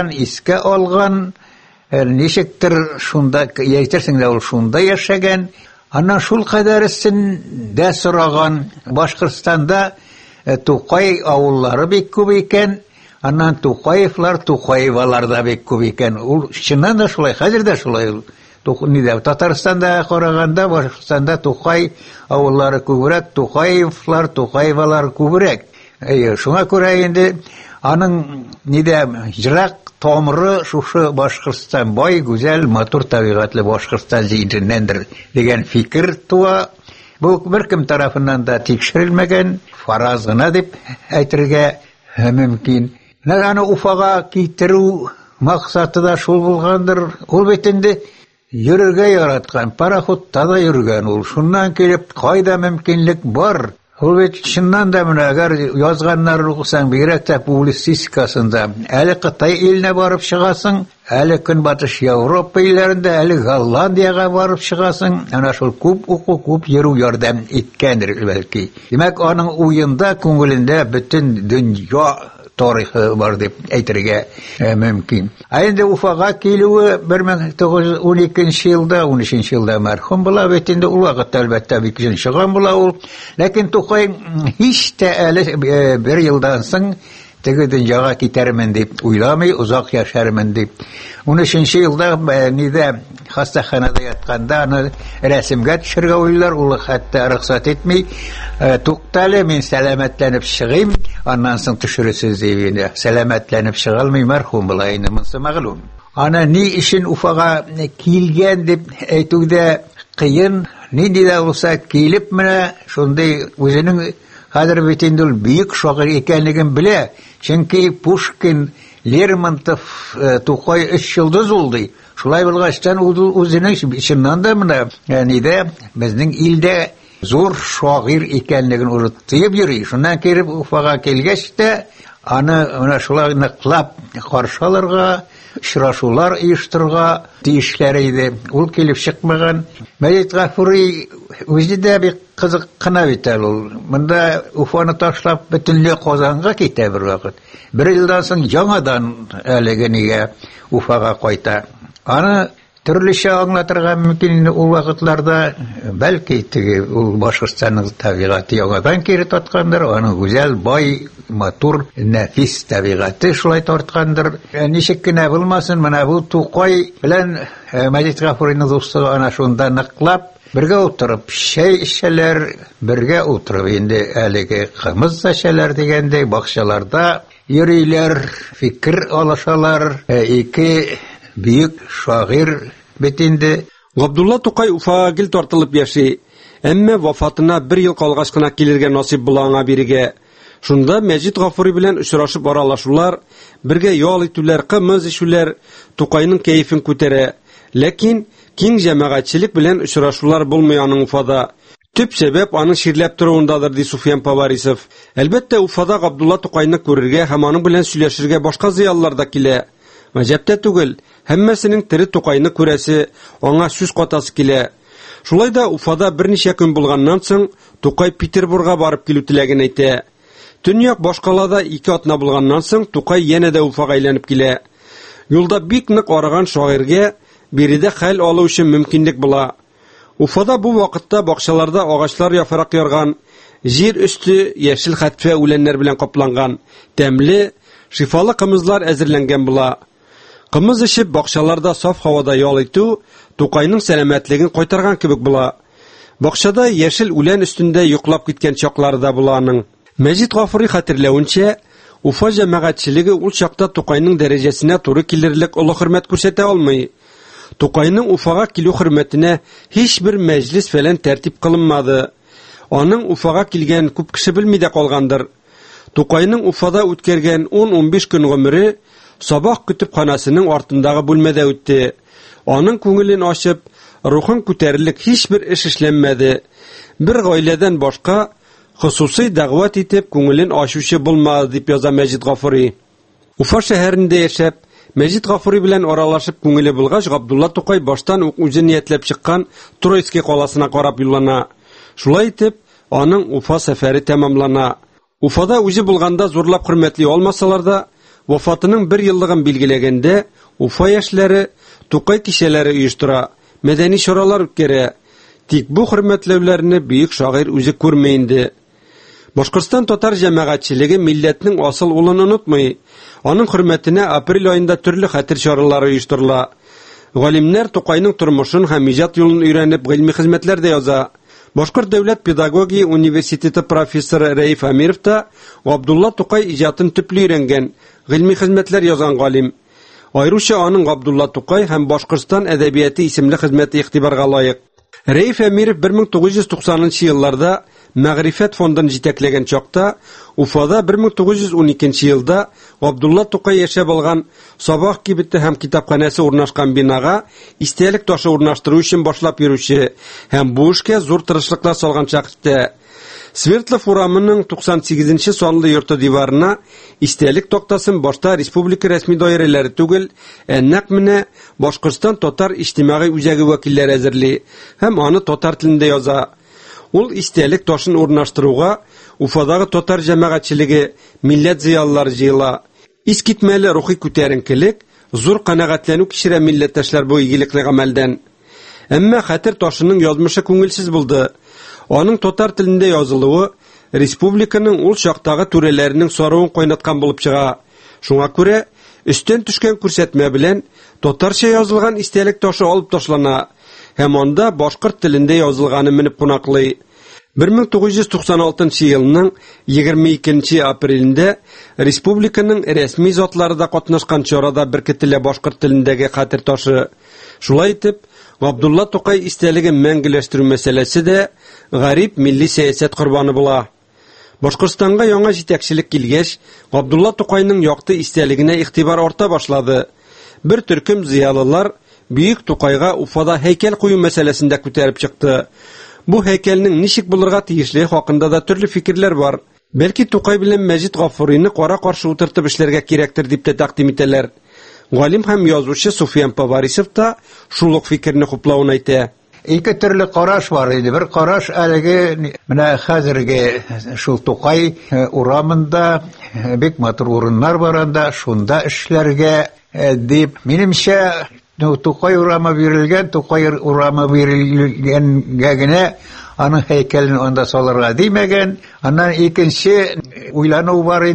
алган, ничектер шунда әйтерсең дә ул шунда яшәгән. Ана шул кадәрсен дә сораган. Башкортстанда Тукай авыллары бик күп икән. Аннан Тукаевлар, Тукаевалар да бик күп икән. Ул чыннан да шулай, хәзер дә шулай. Татарстанда караганда Башкортстанда Тукай авыллары күбрәк, Тукаевлар, Тукаевалар күбрәк. Шуңа күрә инде аның җирак тамыры шушы Башкортстан, бай, гүзәл, матур табигатьле Башкортстан җиреннәндер дигән фикер туа. Бу беркем тарафыннан да тикшерелмәгән, фараз гына дип әйтергә мөмкин. Аны Уфага китерү максаты да шул булгандыр. Ул бит инде йөрергә яраткан, пароходта да йөргән ул. Шуннан килеп кайда мөмкинлек бар? Ул бит чыннан да менә әгәр язганнар укысаң, бигрәк тә публицистикасында, әле Кытай иленә барып чыгасың, әле Көнбатыш Европа илләрендә, әле Голландиягә барып чыгасың. Ана шул күп уку, күп йөрү ярдәм иткәндер бәлки. Димәк, аның уенда, күңелендә бөтен дөнья тарихы бар дип әйтергә мөмкин. Инде Уфага килүе 1912 елда, 13 елда мәрхүм була, бит инде ул вакытта әлбәттә бик чыган була ул. Ләкин Тукай һич тә әле бер елдан соң теге дөньяга китермен дип уйламый, узак яшәрмен дип. 13 елда хастаханада ятканда аны рәсемгә төшергә уйлар, ул хәтта рөхсәт итми. Туктале, мин сәламәтләнеп чыгыйм, аннан соң төшерәсез дип. Сәламәтләнеп чыгалмый, мәрхүм була инде, монсы мәгълүм. Аны ни өчен Уфага килгән дип әйтүдә кыен. Нинди дә булса килеп менә шундый үзенең хәзер бит инде ул бөек шагыйрь икәнлеген белә. Чөнки Пушкин, Лермонтов, Тукай 3 йолдыз булды. Шулай булгачтан үзенең чыннан да менә безнең илдә зур шагыйрь икәнлеген уртып йөри. Шуннан кирип Уфага килгәч тә аны менә шулай ныклап каршы алырга, очрашулар оештырырга тиешләре иде. Ул килеп чыкмаган. Мәҗит Гафури үзе дә бик кызык кына бит ул. Монда Уфаны ташлап бөтенләй Казанга китә бер вакыт. Бер елдан соң яңадан әлегә Уфага кайта. Аны төрлечә аңлатырга мөмкин ул вакытларда, бәлки теге ул Башкортстанның табигаты яңадан кире таткандыр, аның гүзәл, бай, матур, нәфис табигаты шулай тарткандыр. Ничек кенә булмасын, менә бу Тукай белән Мәҗит Гафуриның дуслыгы ана шунда ныклап бергә утырып чәй эчәләр, бергә утырып инде әлеге кымыз эчәләр дигәндәй бакчаларда йөриләр, фикер алышалар. Ике бөек шагыйрь бит инде. Габдулла Тукай Уфага гел тартылып яши. Әмма вафатына 1 ел калгач кына килергә насип була аңа бирегә. Шунда Мәҗит Гафури белән очрашып аралашулар, бергә ял итүләр, кымыз ишүләр Тукайның кәефен күтәрә. Ләкин киң җәмәгатьчелек белән очрашулар булмый аның Уфада. Төп сәбәп аның ширләп торуындадыр, ди Суфиян Поварисов. Әлбәттә, Уфада Габдулла Тукайны күрергә һәм аның белән сөйләшергә башка зыяллар да килә. Мәҗәптә түгел, һәммәсенең тере Тукайны күрәсе, аңа сүз катасы килә. Шулай да Уфада берничә көн булганнан соң Тукай Петербургка барып килү теләген әйтә. Төньяк башкалада 2 атна булганнан соң Тукай янә дә Уфага әйләнеп килә. Юлда бик нык арыган шагыйрьгә биредә хәл алу өчен мөмкинлек була. Уфада бу вакытта бакчаларда агачлар яфрак ярган, җир өсте яшел хәтфә үләннәр белән капланган, тәмле, шифалы кымызлар әзерләнгән була. Кымыз ишеп бакчаларда саф һавада ял итү Тукайның сәламәтлеген кайтарган кебек була. Бакчада яшел үлән өстендә йоклап киткән чаклары да була аның. Мәҗит Гафури хәтерләвенчә, Уфа җәмәгатьчелеге ул чакта Тукайның дәрәҗәсенә туры килерлек олы хөрмәт күрсәтә алмый. Тукайның Уфага килү хөрмәтенә һичбер мәҗлес фәлән тәртип кылынмады. Аның Уфага килгән күп кеше белми дә калгандыр. Тукайның Уфада үткәргән 10-15 көн гомере Сабах көтүпханасының артындагы бүлмәдә үтте. Аның күңелен ачып, рухын күтәрерлек һичбер эш эшләнмәде. Бер гаиләдән башка хусусый дәгъват итеп күңелен ачучы булмады, дип яза Мәҗит Гафури. Уфа шәһәрендә яшәп, Мәҗит Гафури белән аралашып күңеле булгач, Габдулла Тукай баштан ук үзе ниятләп чыккан Троицкий каласына карап юллана. Шулай итеп, аның Уфа сәфәре тәмамлана. Уфада үзе булганда зурлап хөрмәтли алмасалар да, вафатының 1 еллыгын билгеләгәндә, Уфа яшьләре Тукай кичәләре оештыра, мәдәни чаралар үткәрә. Тик бу хөрмәтләүләрне бөек шагыйрь үзе күрмәй инде. Башкортстан татар җәмәгатьчелеге милләтнең асыл улын онытмый. Аның хөрмәтенә апрель айында төрле хәтер чаралары оештырыла. Галимнәр Тукайның тормышын һәм иҗат юлын өйрәнеп, гыйльми хезмәтләр дә яза. Башкорт дәүләт педагогия университеты профессоры Рәиф Әмиров та Габдулла Тукай иҗатын төпле өйрәнгән, гыйльми хезмәтләр язган галим. Айруча аның Габдулла Тукай һәм Башкортстан әдәбияты исемле хезмәте игътибарга лаек. Рәиф Әмиров 1990 елларда Мәгърифәт фондын җитәкләгән чакта Уфада 1912 елда Габдулла Тукай яшәп алган Сабах кибете һәм китапханәсе урнашкан бинага истәлек ташы урнаштыру өчен башлап йөрүче һәм бу эшкә зур тырышлыклар салган шәхестә. Свердлов урамының 98 санлы йорты диварына истәлек тактасын башта республика рәсми даирәләре түгел, нәкъ менә Башкортстан татар иҗтимагый үзәге вәкилләре әзерли һәм аны татар телендә яза. Ул истәлек ташын урнаштыруга Уфадагы татар җәмәгатьчелеге, милләт зыяллары җыела. Искитмәле рухи күтәренкелек, зур канәгатьләнү кичерә милләттәшләр бу игелекле гамәлдән. Әмма хәтер ташының язмышы күңелсез булды. Аның татар телендә язылуы республиканың ул чактагы түрәләренең саруын кайнаткан булып чыга. Шуңа күрә өстән төшкән күрсәтмә белән татарча язылган истәлек ташы алып ташлана һәм анда башкорт телендә язылганы менеп кунаклый. 1996 елның 22 апрелендә республиканың рәсми затларында катнашкан чарада беркетелә башкорт телендәге хәтер ташы. Шулай итеп, Габдулла Тукай истәлеген мәңгеләштерү мәсьәләсе дә гарип милли сәясәт корбаны була. Башкортстанга яңа җитәкчелек килгәч, Габдулла Тукайның якты истәлегенә игътибар арта башлады. Бер төркем зыялылар Бөек Тукайга Уфада һәйкәл кую мәсьәләсендә күтәреп чыкты. Бу һәйкәлнең ничек булырга тиешле хакында да төрле фикерләр бар. Бәлки Тукай белән Мәҗит Гафурийны кара-каршы утыртып эшләргә кирәктер дип тә тәкъдим итәләр. Галим һәм язучы Суфиян Поварисов та шул ук фикерне хуплауын әйтә. Ике төрле караш бар иде. Бер караш әлеге менә хәзерге шул Тукай урамында бик матур урыннар бар анда, шунда эшләргә дип. Минемчә, Тукай урамы бирелгән, Тукай урамы бирелгәнгә генә аның һәйкәлен анда салырга димәгән. Аннан икенче уйлану бар инде.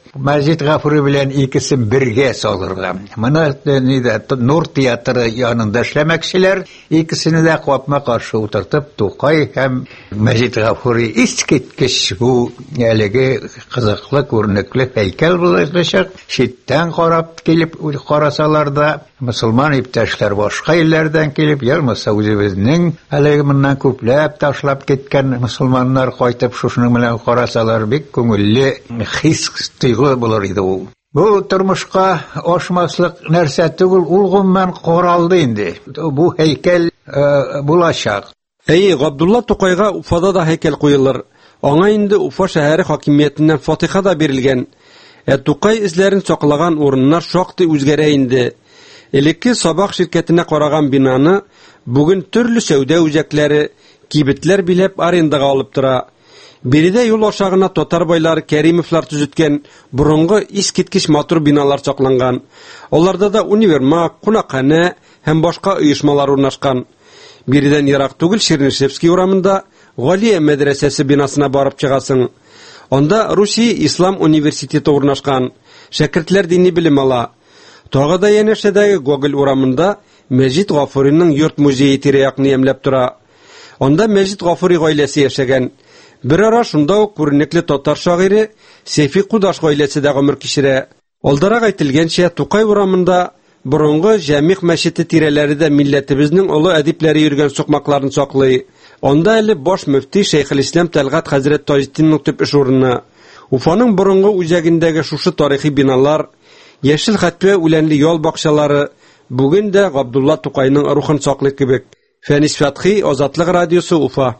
Мәҗит Гафури белән икесен бергә салырга. Моны Нур театры янында эшләмәкчеләр, икесене дә капма-каршы утыртып Тукай һәм Мәҗит Гафури искиткеч бу әлеге кызыклы күренекле һәйкәл булачак. Читтән карап килеп карасалар да мусулман иптәшләр башка илләрдән килеп, ярмаса үзебезнең әлеге моннан күпләп ташлап киткән мусулманнар кайтып шушының белән карасалар бик күңелле хис тойгы булыр иде ул. Бу тормышка ашмаслык нәрсә түгел, ул гомумән каралды инде. Бу һәйкәл булачак. Габдулла Тукайга Уфада да һәйкәл куелыр. Аңа инде Уфа шәһәре хакимиятеннән фатиха да бирелгән. Тукай эзләрен саклаган урыннар шактый үзгәрә инде. Элекке Сабах ширкәтенә караган бинаны бүген төрле сәүдә үзәкләре, кибетләр биләп арендага алып тора. Биредә юл ашагына татар байлары Кәримовлар төзеткән борынгы искиткеч матур биналар сакланган. Аларда да универмаг, кунакханә һәм башка оешмалар урнашкан. Биредән ерак түгел Чернышевский урамында Галия мәдрәсәсе бинасына барып чыгасың. Анда Русия Ислам университеты урнашкан. Шәкертләр дини белем ала. Тагы да янәшәдәге Гоголь урамында Мәҗит Гафуриның йорт музее тирә-якны ямьләп тора. Анда Мәҗит Гафури гаиләсе яшәгән. Бер ара шунда ук күренекле татар шагыйре Сәйфи Кудаш гаиләсе дә гомер кичерә. Алдарак әйтелгәнчә, Тукай урамында борынгы Җәмигъ мәчете тирәләрендә милләтебезнең олы әдипләре йөргән сукмакларын саклый. Анда әле баш мөфти Шәйхелислам Тәлгат хәзрәт Таҗетдинның төп эш урыны. Уфаның борынгы үзәгендәге шушы тарихи биналар, яшел хәтвә үләнле ял бакчалары бүген дә Габдулла Тукайның рухын саклый кебек. Фәнис Фәтхи, Азатлык радиосы, Уфа.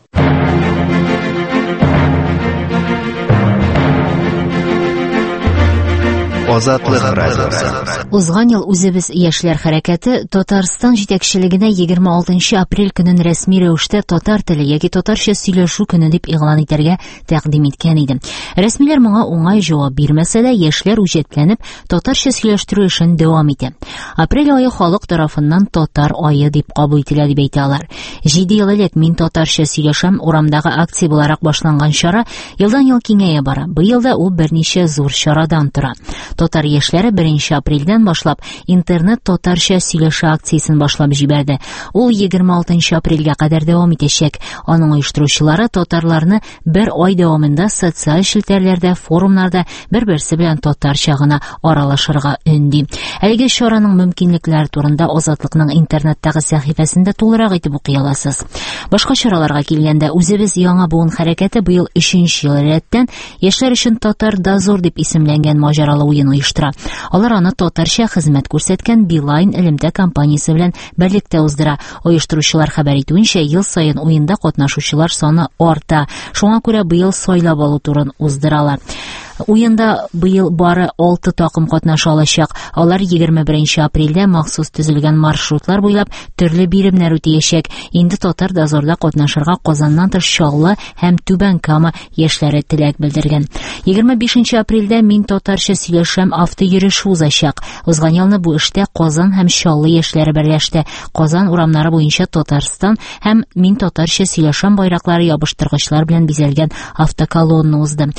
Азатлык радиосы. Узган ел үзебез яшьләр хәрәкәте Татарстан җитәкчелегенә 26 апрель көнен рәсми рәвештә татар теле яки татарча сөйләшү көне дип игълан итәргә тәкъдим иткән иде. Рәсмиләр моңа уңай җавап бирмәсә дә, яшьләр үҗәтләнеп татарча сөйләштерү эшен дәвам итә. Апрель айы халык тарафыннан татар айы дип кабул ителә дип әйтәләр. 7 ел элек мин татарча сөйләшәм урамдагы акция буларак башланган чара елдан-ел киңәя бара. Быел да ул берничә зур чарадан тора. Татар яшьләре 1 апрельдән башлап интернет татарча сөйләшә акциясен башлап җибәрде. Ул 26 апрельгә кадәр дәвам итәчәк. Аның оештыручылары татарларны бер ай дәвамында социаль челтәрләрдә, форумнарда бер-берсе белән татарча гына аралашырга өнди. Әлеге чараның мөмкинлекләре турында Азатлыкның интернеттагы сәхифәсендә тулырак итеп укый аласыз. Башка чараларга килгәндә, үзебез яңа буын хәрәкәте быел 3нче ел рәттән яшьләр өчен Татар дозор дип исемләнгән маҗаралы уен оештыра. Алар аны татарча хезмәт күрсәткән Билайн элемтә компаниясе белән берлектә уздыра. Оештыручылар хәбәр итүенчә, ел саен уенда катнашучылар саны арта. Шуңа күрә быел сайлап алу турын уздыралар. Уенда быел бары 6 такым катнаша алачак. Алар 21 апрельдә махсус төзелгән маршрутлар буйлап төрле биремнәр үтәячәк. Инде татар дозорда катнашырга Казаннан тыш Чаллы һәм Түбән Кама яшьләре теләк белдергән. 25 апрельдә мин татарча сөйләшәм автойөреше узачак. Узган елны бу эштә Казан һәм Чаллы яшьләре берләште. Казан урамнары буенча Татарстан һәм мин татарча сөйләшәм байраклары ябыштыргычлар белән бизәлгән автоколонна узды.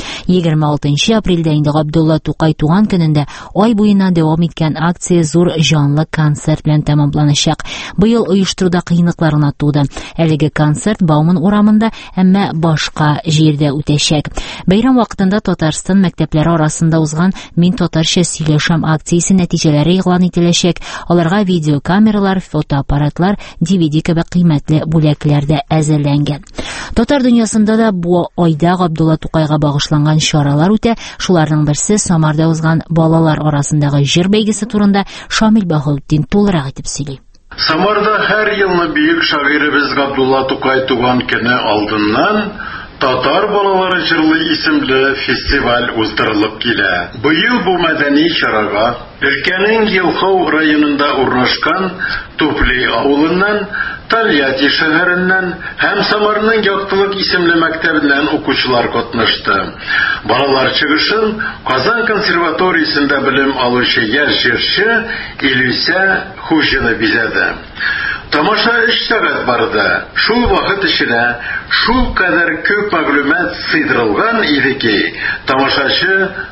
26 апрельдә инде Габдулла Тукай туган көнендә ай буена дәвам иткән акция зур җанлы концерт белән тәмамланачак. Быел оештыруда кыйынлыклар туды. Әлеге концерт Бауман урамында, әмма башка җирдә үтәчәк. Бәйрәм вакытында Татарстан мәктәпләре арасында узган мин татарча сөйләшәм акциясе нәтиҗәләре игълан ителәчәк. Аларга видеокамералар, фотоаппаратлар, DVD кебек кыйммәтле бүләкләр дә әзерләнгән. Татар дөньясында да бу айда Габдулла Тукайга багышланган чаралар үтә. Шуларның берсе Самарда узган балалар арасындагы җыр бәйгесе турында Шамил Баһаутдин тулырак итеп сөйли. Самарда һәр елны бөек шагыйребез Габдулла Тукай туган көне алдыннан Татар балалары җырлы исемле фестиваль уздырылып килә. Быел бу мәдәни чарага өлкәнең Елхау районында урнашкан Тупли авылыннан, Тольятти шәһәреннән һәм Самарның Яктылык исемле мәктәбеннән укучылар катнашты. Балалар чыгышын Казан консерваториясендә белем алучы яшь җырчы Илүсә Хуҗина бизәде. Тамаша 3 сәгать барды. Шул вакыт эченә шул кадәр күп мәгълүмат сыйдырылган иде ки, тамашачы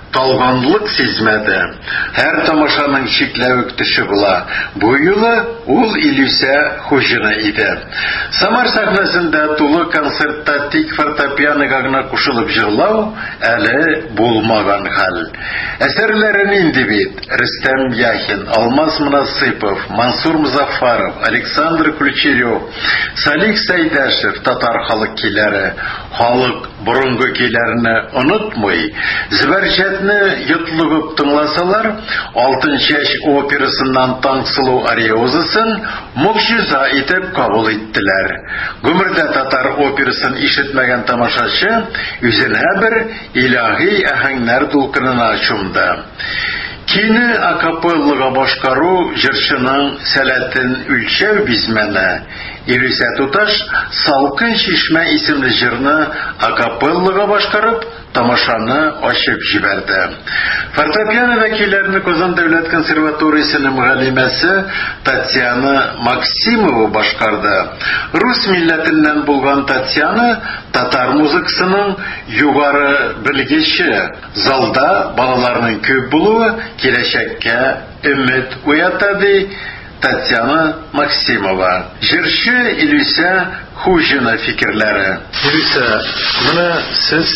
талганлык сизмәде. Һәр тамашаның чикләвек төше була. Бу юлы ул Илүсә Хуҗина иде. Самар сәхнәсендә тулы концертта тик фортепианога гына кушылып җырлау әле булмаган хәл. Әсәрләрен инде бит Рөстәм Яхин, Алмаз Мунасыйпов, Мансур Музаффаров, Александр Ключерев, Салих Сәйдәшев татар халык көйләре, халык борынгы көйләрне онытмый, Зибәрҗәтне йотлыгып тыңласалар, Алтын чәч операсыннан Таңсылу ариозасын могҗиза итеп кабул иттеләр. Гомердә татар операсын ишетмәгән тамашачы үзенә бер илаһи аһәңнәр дулкынына чумды. Кине акапеллага башкару җырчының сәләтен үлчәү бизмәне. Илүсә Туташ Салкын чишмә исемле җырны акапеллага башкарып, тамашаны ачып җибәрде. Фортепиано вәкилләрне Казан дәүләт консерваториясенең мөгаллимәсе Татьяна Максимова башкарды. Рус милләтеннән булган Татьяна татар музыкасының югары белгече. Залда балаларның күп булуы киләчәккә өмет уята ди Татьяна Максимова. Җырчы Илүсә Хуҗина фикерләре. Илүсә, менә сез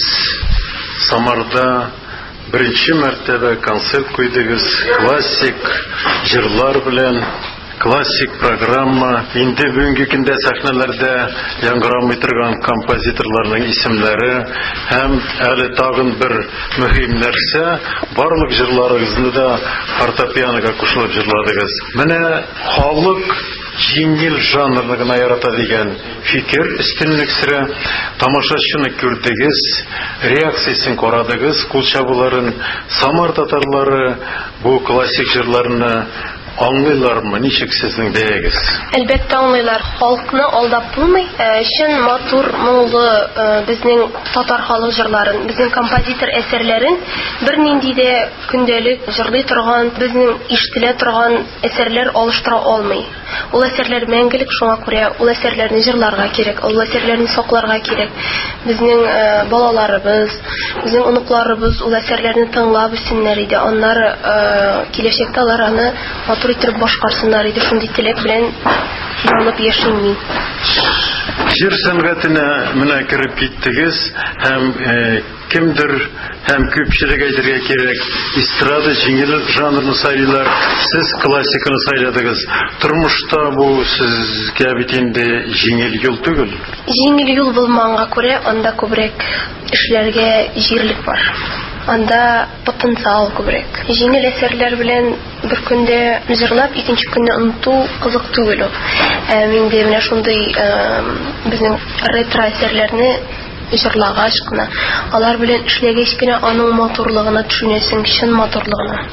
Самарда беренче мәртәбә концерт куйдыгыз, классик җырлар белән, классик программа. Инде бүгенге көндә сәхнәләрдә яңгырамый торган композиторларның исемләре һәм әле тагын бер мөһим нәрсә, барлык җырларыгызны да фортепианога кушылып җырладыгыз. Менә халык җиңел жанрны гына ярата дигән фикер өстенлек сирә, тамашачыны күрдегез, реакциясын карадыгыз, кул чабуларын, Самар татарлары бу классик җырларны аңлыйлармы? Ничек сезнең дәягез? Әлбәттә аңлыйлар. Халыкны алдап булмый. Чын матур, моңлы безнең татар халык җырларын, безнең композитор әсәрләрен бернинди дә көндәлек җырлый торган, безнең ишетелә торган әсәрләр алыштыра алмый. Ул әсәрләр мәңгелек, шуңа күрә ул әсәрләрне җырларга кирәк, ул әсәрләрне сакларга кирәк. Безнең балаларыбыз, безнең оныкларыбыз ул әсәрләрне тыңлап үссеннәр иде. Аннары киләчәктә алар аны матур итеп башкарсыннар иде. Шундый теләк белән янып яшим мин. Җыр сәнгатенә менә кереп киттегез һәм кемдер һәм күпчелек әйтергә кирәк, эстрада җиңел жанрны сайлыйлар, сез классиканы сайладыгыз. Тормышта бу сезгә бит инде җиңел юл түгел. Җиңел юл булмаганга күрә, анда күбрәк эшләргә җирлек бар. Анда потенциал күбрәк. Җиңел әсәрләр белән бер көндә җырлап, икенче көнне оныту кызык түгел. Мин дә менә шундый безнең ретро әсәрләрне җырлагач кына, алар белән эшләгәч кенә аның матурлыгына төшенәсең, чын матурлыгына.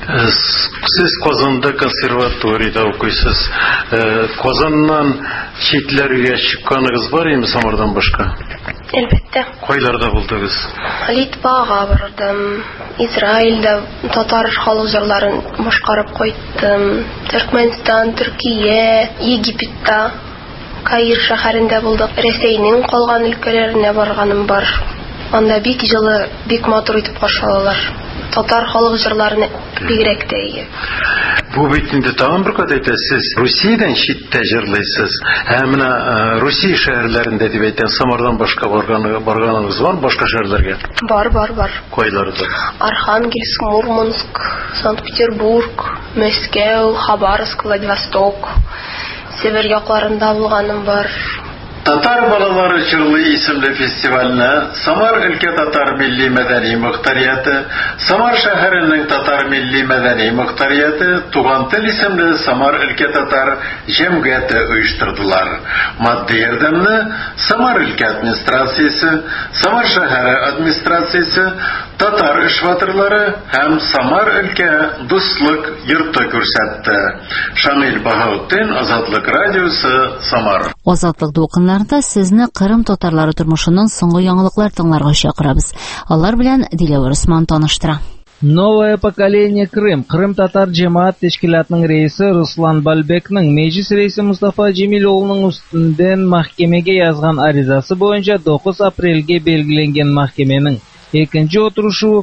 Сез Казанда консерваториядә укыйсыз. Казаннан читләргә чыкканыгыз бар инде Самардан башка? Әлбәттә. Кайларда булдыгыз? Литвага бардым, Израильдә татар халык җырларын башкарып кайттым. Төркмәнстан, Төркия, Египетта, Каир шәһәрендә булдык. Рәсәйнең калган өлкәләренә барганым бар. Анда бик җылы, бик матур итеп каршы алалар. Татар халык җырларына бигрәк тә ие. Бу бит инде тагын бер кат әйтәсез, Русиядән читтә җырлыйсыз. Менә Русия шәһәрләрендә дип әйтәм, Самардан башка барганыгыз бар, башка шәһәрләргә? Бар. Кайларда? Архангельск, Мурманск, Санкт-Петербург, Мәскәү, Хабаровск, Владивосток, Север якларында булганым бар. Татар балалары җырлый исемле фестивальне Самар өлкә татар милли мәдәни мөхтәрияте, Самар шәһәренең татар милли мәдәни мөхтәрияте, Туган тел исемле Самар өлкә татар җәмгыяте оештырдылар. Матди ярдәмне Самар өлкә администрациясе, Самар шәһәре администрациясе, татар эшватырлары һәм Самар өлкә дуслык йорты күрсәтте. Шамил Баһаутдин, Азатлык радиосы, Самар. Азатлык документарында сезне Кырым татарлары тормышының соңгы яңалыклар тыңларга чакырабыз. Алар белән Диләвер Усман таныштыра. Новое поколение Крым. Крым-татар җәмәгать тәшкилатының рәисе Руслан Балбекның Мәҗлис рәисе Мустафа Җемил улының үстеннән мәхкәмәгә язган аризасы буенча 9 апрельгә белгиләнгән мәхкәмәнең Экинчи отурушу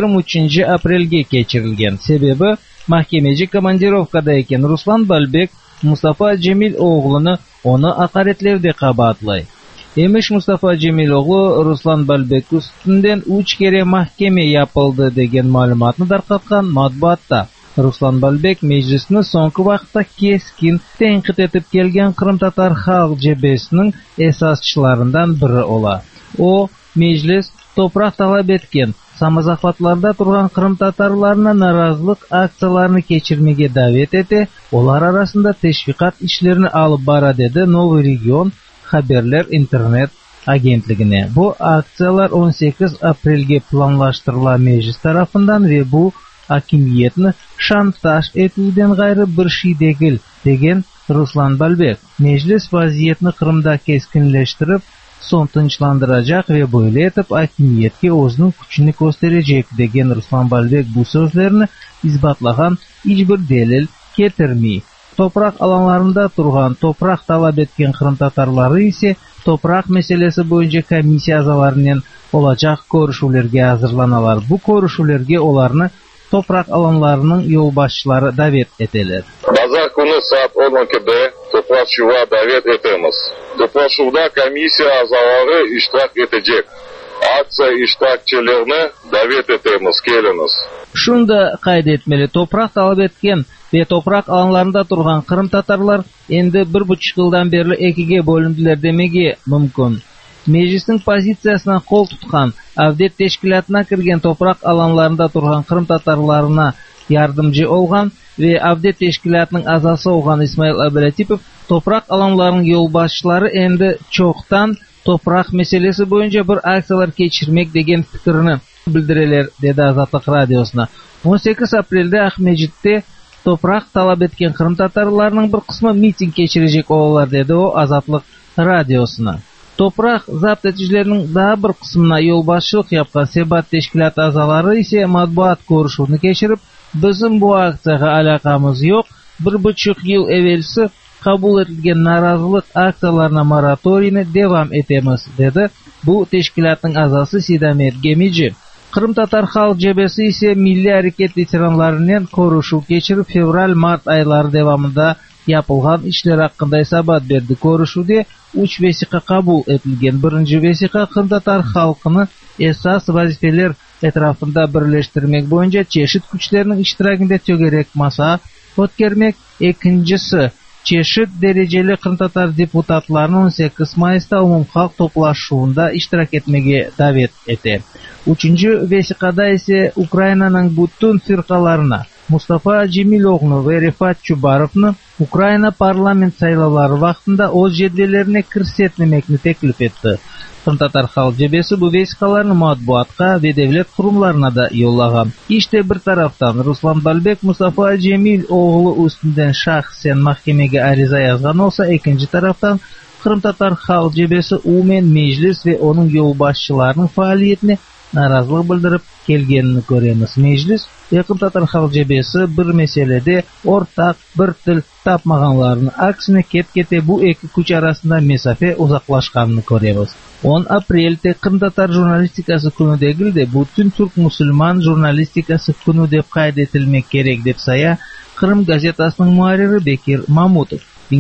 23 апрелге кечирилген. Себеби mahkemeci командировкада экен Руслан Балбек Мустафа Джемил оğlunu onu akaretlevde kabatlay. Emiş Mustafa Cemil oğlu Ruslan Balbek üstünden 3 kere mahkeme yapıldı degen malumatını tarqatgan matbuatda. Ruslan Balbek meclisini soňky wagtda keskin tenkit etip kelgen Kırım Tatar Halk Cebesining esasçılarından biri ola. O meclis toprak talap etken samazahvatlarda turgan Kırım Tatarlarına narazılık aksiyalarini keçirmege davet eti, olar arasında teşvikat işlerini alıp bara dedi Novi Region Haberler internet agentligine. Bu aksiyalar 18 Aprelge planlaştırılan meclis tarafından ve bu hakimiyetini şantaj etүүден gayrı bir şey değil degen Ruslan Balbek. Meclis vaziyetini Kırım'da keskinleştirip son tinçlandıracak ve böyle etip hakimiyetke özünün güçünü gösterecek degen Ruslan Balbek bu sözlerini izbatlagan hiçbir delil getirmey. Toprak alanlarında turgan, toprak talap etken Kırım Tatarları ise toprak meselesi boyunca komissiya azalarının olacak görüşülerge hazırlanalar. Bu görüşülerge olarını toprak alanlarının yolbaşçıları davet eteler. Pazar günü saat 12'de toplaşıva davet etemiz. Toplaşıvda komissiya azaları iştirak edecek. Aksiya iştirakçılarını davet etemiz, geliniz. Şunda kaydetmeli, toprak talap etken ve toprak alanlarında turgan Kırım Tatarlar endi 1,5 yıldan beri ekiге bölündüler demegi mümkün. Meclisin pozitsiyasına kol tutkan, Avdet teşkilatına kirgen toprak alanlarında turgan Kırım Tatarlarına yardımcı olgan ve Avdet teşkilatının azası olgan İsmail Abelatipov toprak alanlarının yolbaşçıları endi çoktan toprak meselesi boyunca bir aksiyalar geçirmek degen fikrini bildireler dedi Azatlık Radyosu'na. 18 Aprel'de Ahmecit'te toprak talap etken Kırım Tatarlarının bir kısmı miting geçirecek oğullar dedi o Azatlık Radyosu'na. Toprak zapt eticilerinin daha bir kısmına yolbaşçılık yapkan Sebat Teşkilat azaları ise matbuat görüşünü geçirip bizim bu aksiyaga alakamız yok, 1,5 yıl evvelsi kabul edilgen narazılık aksiyalarına moratoriyini devam etemiz dedi. Bu teşkilatın azası Sidamet Gemici. Kırım Tatar Halk Cebesi ise Milli Hareket veteranlarının görüşü geçirip fevral-mart ayları devamında yapılgan işler hakkında hesabat berdi. Görüşüde 3 vesika kabul etilgen. Birinci vesika Kırım Tatar halkını esas vazifeler etrafında birleştirmek boyunca çeşit güçlerinin iştirakinde tögerek masa ötkermek. İkincisi çeşit dereceli Kırım Tatar deputatlarının 18 Mayıs'ta umumhalk toplaşuunda iştirak etmege davet etti. Üçüncü vesikada ise Ukrayna'nın bütün firkalarına Mustafa Cemiloğlu ve Rifat Çubarov'nu Ukrayna parlament saylavları vaktinde o jedvelerine kirsetmemekni teklif etti. Kırım Tatar Halk Cebesi bu vesikalarını matbuatka ve devlet kurumlarına da yollagan. İşte bir taraftan Ruslan Balbek Mustafa Cemil oğlu üstünden şahsen mahkemege ariza yazgan olsa, ikinci taraftan Kırım Tatar Halk Cebesi umumen meclis ve onun yolbaşçılarının faaliyetine narazılık bildirip kelgenini göremiz. Meclis ve Kırım Tatar Halk Cebesi bir meselede ortak bir til tapmaganlarını, aksine kep-kete bu iki güç arasında mesafe uzaklaşkanını göremiz. 10 Aprel'de Kırım Tatar jurnalistikası günü değil de bütün Türk Müslüman jurnalistikası günü dep kaydetilmek gerek dep saya Kırım gazetasının muharriri Bekir Mamutov.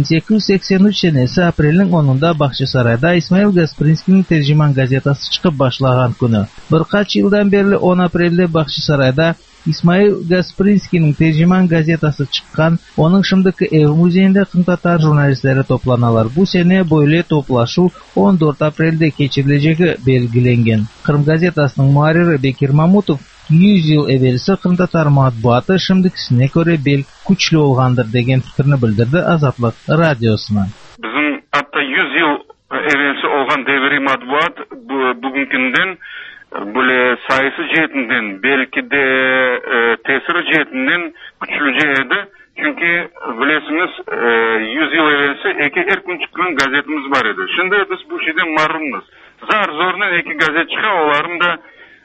1883 senesi Aprel'in 10'unda Bahçesaray'da İsmail Gasprinski'nin tercüman gazetası çıkıp başlagan günü. Birkaç yıldan beri 10 Aprel'de Bahçesaray'da İsmail Gasprinski'nin tercüman gazetası çıkan, onun şimdiki ev müzeyinde Kırım Tatar jurnalistleri toplanalar. Bu sene böyle toplaşu 14 Aprel'de geçirileceği belgilengen. Kırım gazetasının muharriri Bekir Mamutov 100 yıl evvelsi Kırım Tatar matbuatı şimdikisine göre bel güçlü olgandır degen fikrini bildirdi Azatlık Radyosu'na. Bizim hatta 100 yıl evvelsi olgan devri matbuat bugünkünden böyle sayısı cihetinden belki de tesiri cihetinden güçlüceydi. Çünkü bilirsiniz 100 yıl evvelsi iki her gün çıkan gazetimiz var idi. Şimdi biz bu şeyden mahrumuz. Zar zorla iki gazet çıkan olarım da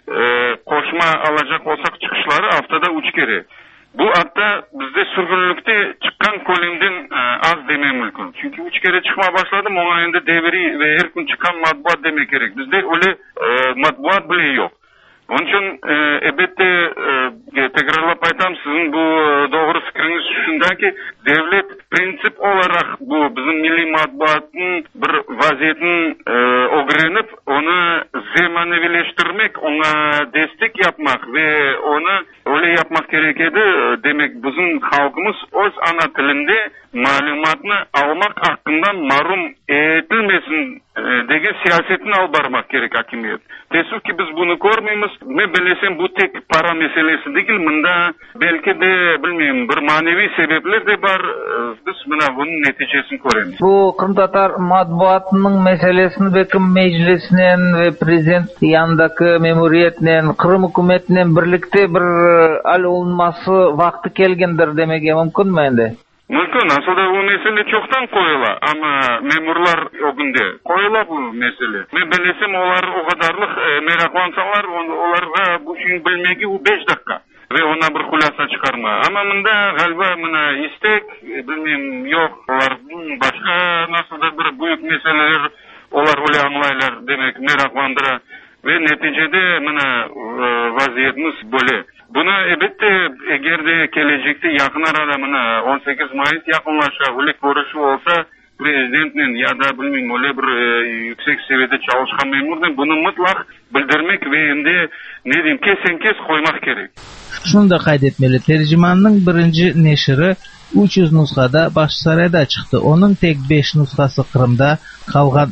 koşma alacak olsak çıkışları haftada 3 kere. Bu hatta bizde sürgünlükte çıkan kolimden az demem mümkün. Çünkü 3 kere çıkmaya başladım. Onun önünde devri ve her gün çıkan matbuat demek gerek. Bizde öyle matbuat bile yok. Onun için elbette tekrarlap aytam sizin bu doğru fikriniz şundaki devlet prinsip olarak bu bizim milli matbuatın bir vaziyetini öğrenip onu zemanevileştirmek, ona destek yapmak ve onu öyle yapmak gerekedi. Demek bizim halkımız öz ana tilinde malumatını almak hakkından mahrum edilmesin dege siyasetini albarmak gerek hakimiyet. Teessüf ki biz bunu görmeyimiz. Ben bilesem bu tek para meselesi değil. Bunda belki de bilmeyeyim bir manevi sebepler de var. Biz buna bunun neticesini göremiz. Bu Kırım Tatar matbuatının meselesini bekim meclisinden ve prezident yanındaki memuriyetle Kırım hükümetinden birlikte bir al olması vakti kelgendir demege mümkün mü endi? Mümkün. Aslında bu mesele çoktan koyula ama memurlar o günde koyula bu mesele. Ben bilesem olar o kadarlık meraklansalar olarga bu şeyin bilmegi o 5 dakika ve ona bir kulasa çıkarma. Ama bunda galiba buna istek bilmem yok. Olardan başka nasıl da bir büyük meseleler olar öyle anlaylar demek meraklandıra ve neticede buna vaziyetimiz böyle. Buna elbette eğer de gelecekte yakın arada 18 Mayıs yakınlaşa öyle görüşü olsa prezidentin ya da bilmem öyle bir yüksek seviyede çalışkan memurdan bunu mutlak bildirmek ve endi ne diyeyim kes koymak gerek. Şunu da kaydetmeli. Tercümanның birinci neşiri 300 nuskada Başsarayda çıktı. Onun tek 5 nuskası Kırım'da, kalgan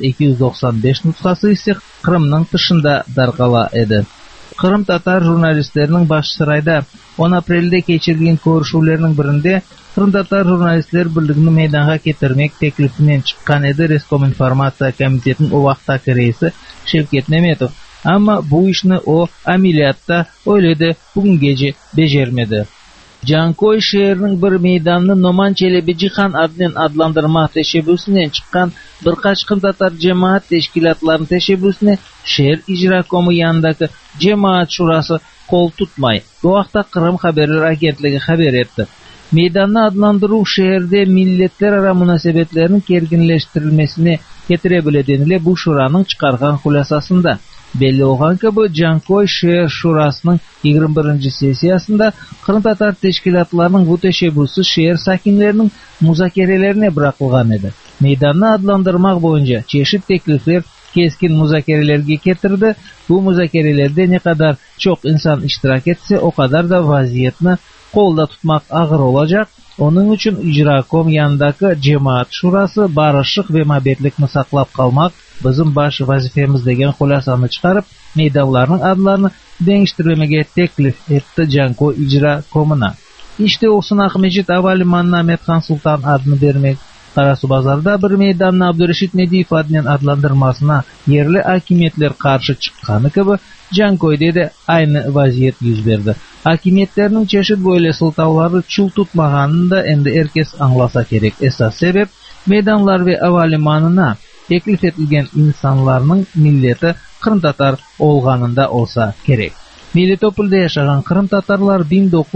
295 nuskası ise Kırım'ның dışında tarqala edi. Kırım Tatar jurnalistlerinin Başsarayda 10 Aprel'de geçirdiğin görüşülerinin birinde Kırım Tatar Jurnalistler Birliğini meydana getirmek teklifinden çıkan edi Rescominformasiya Komitetinin o vaqtdagi reisi Şevket Nemetov. Ama bu işini o ameliyatta öyle de bugün gece becermedi. Jankoy şehrinin bir meydanını Noman Çelebi Cihan adının adlandırma teşebbüsünden çıkan birkaç Kırım Tatar cemaat teşkilatlarının teşebbüsüne şehir icra komu yanındaki cemaat şurası kol tutmay. Bu vaqtda Kırım Haberler Agentligi haber etti. Meydanını adlandırу şehirde milletler ara münasebetlerinin gerginleştirilmesini getirebildiğiyle bu şuranın çıkargan hulasasında. Belli olan ki bu Jankoy şehir şurasının 21. sesiyasında Kırım Tatar teşkilatlarının bu teşebbüsü şehir sakinlerinin muzakerelerine bırakılgan edi. Meydanını adlandırmak boyunca çeşit teklifler keskin muzakerelerge getirdi. Bu muzakerelerde ne kadar çok insan iştirak etse o kadar da vaziyetini kolda tutmak ağır olacak. Onun için icrakom yanındaki cemaat şurası barışık ve mabetlikni saklap kalmak bizim baş vazifemiz degen hulasani çıkarıp meydanlarının adlarını değiştirmege teklif etti Jankoy icra komuna. İşte olsun Ahmecit Havalimanı'na Ahmetxan Sultan adını vermek. Karasu Bazar'da bir meydanını Abdurreşit Mediyev adının adlandırmasına yerli hakimiyetler karşı çıkkanı gibi Jankoy'da da aynı vaziyet yüz verdi. Hakimiyetlerinin çeşit böyle sıltavları çul tutmağını da endi herkes anlasa gerek. Esas sebep meydanlar ve havalimanına teklif edilgen insanların milleti Kırım Tatar olganında olsa gerek. Melitopol'da yaşayan Kırım Tatarlar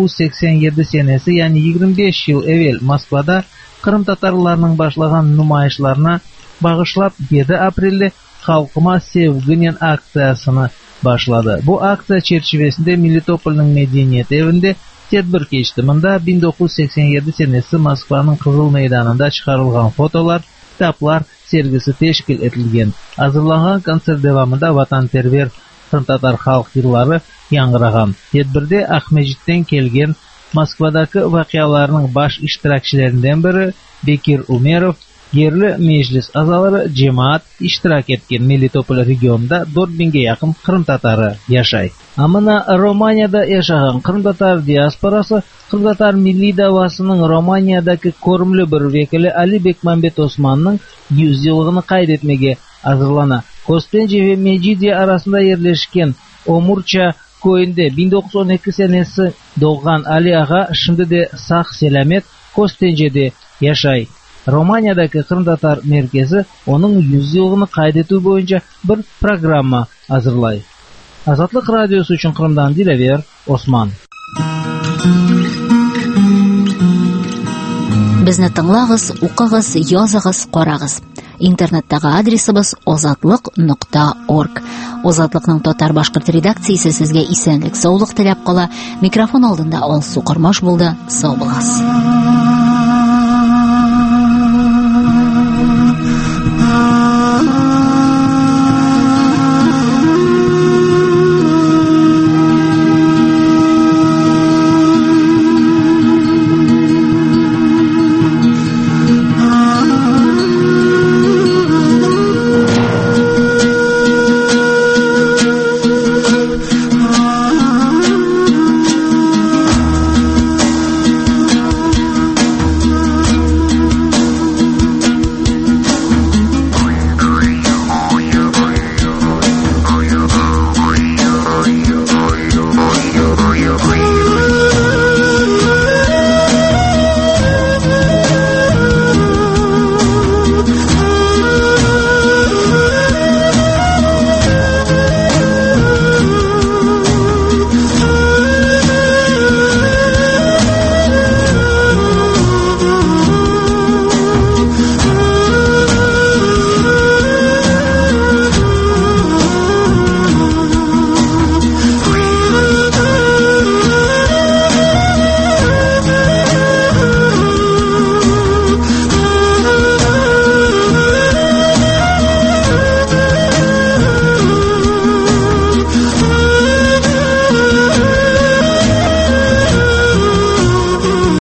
1987 senesi yani 25 yıl evvel Moskvada Kırım Tatarlarının başlagan numayışlarına bağışlap 7 Aprel'de Halkıma Sevginin aksiyasını başladı. Bu aksiya çerçevesinde Melitopol'un medeniyet evinde tedbir geçti. Bunda 1987 senesi Moskva'nın Kızıl Meydanı'nda çıkarılgan fotolar, kitaplar sergisi teşkil edilgen. Hazırlanan konser devamında vatanperver Kırım Tatar halk yılları yangıragan. Tedbirde Ahmecit'ten kelgen Moskvadaki vakiyalarının baş iştirakçilerinden biri Bekir Umerov, yerli meclis azaları cemaat iştirak etken Melitopol regionunda 4000'e yakın Kırım Tatarı yaşay. Amına Romanya'da yaşayan Kırım Tatar diasporası Kırım Tatar Milli Davası'nın Romanya'daki korumlu bir vekili Ali Bekmambet Osman'ın 100 yılını kaydetmege hazırlana. Kostence ve Mecidiye arasında yerleşken Omurça köyünde 1912 senesi doğan Ali Ağa şimdi de sağ selamet Kostence'de yaşay. Romanya'daki Kırım Tatar merkezi onun 100 yılını kaydetu boyunca bir programma hazırlay. Azatlık Radyosu için Kırım'dan Dilever Osman. Bizni tingлагыз, укыгыз, языгыз, карагыз. Интернеттагы адресыбыз озатлык.орг. Озатлыкның татар башкорт редакциясе сезгә исәнлек, саулык теләп кала. Микрофон алдында Алсу Кормаш булды. Сау буласыз.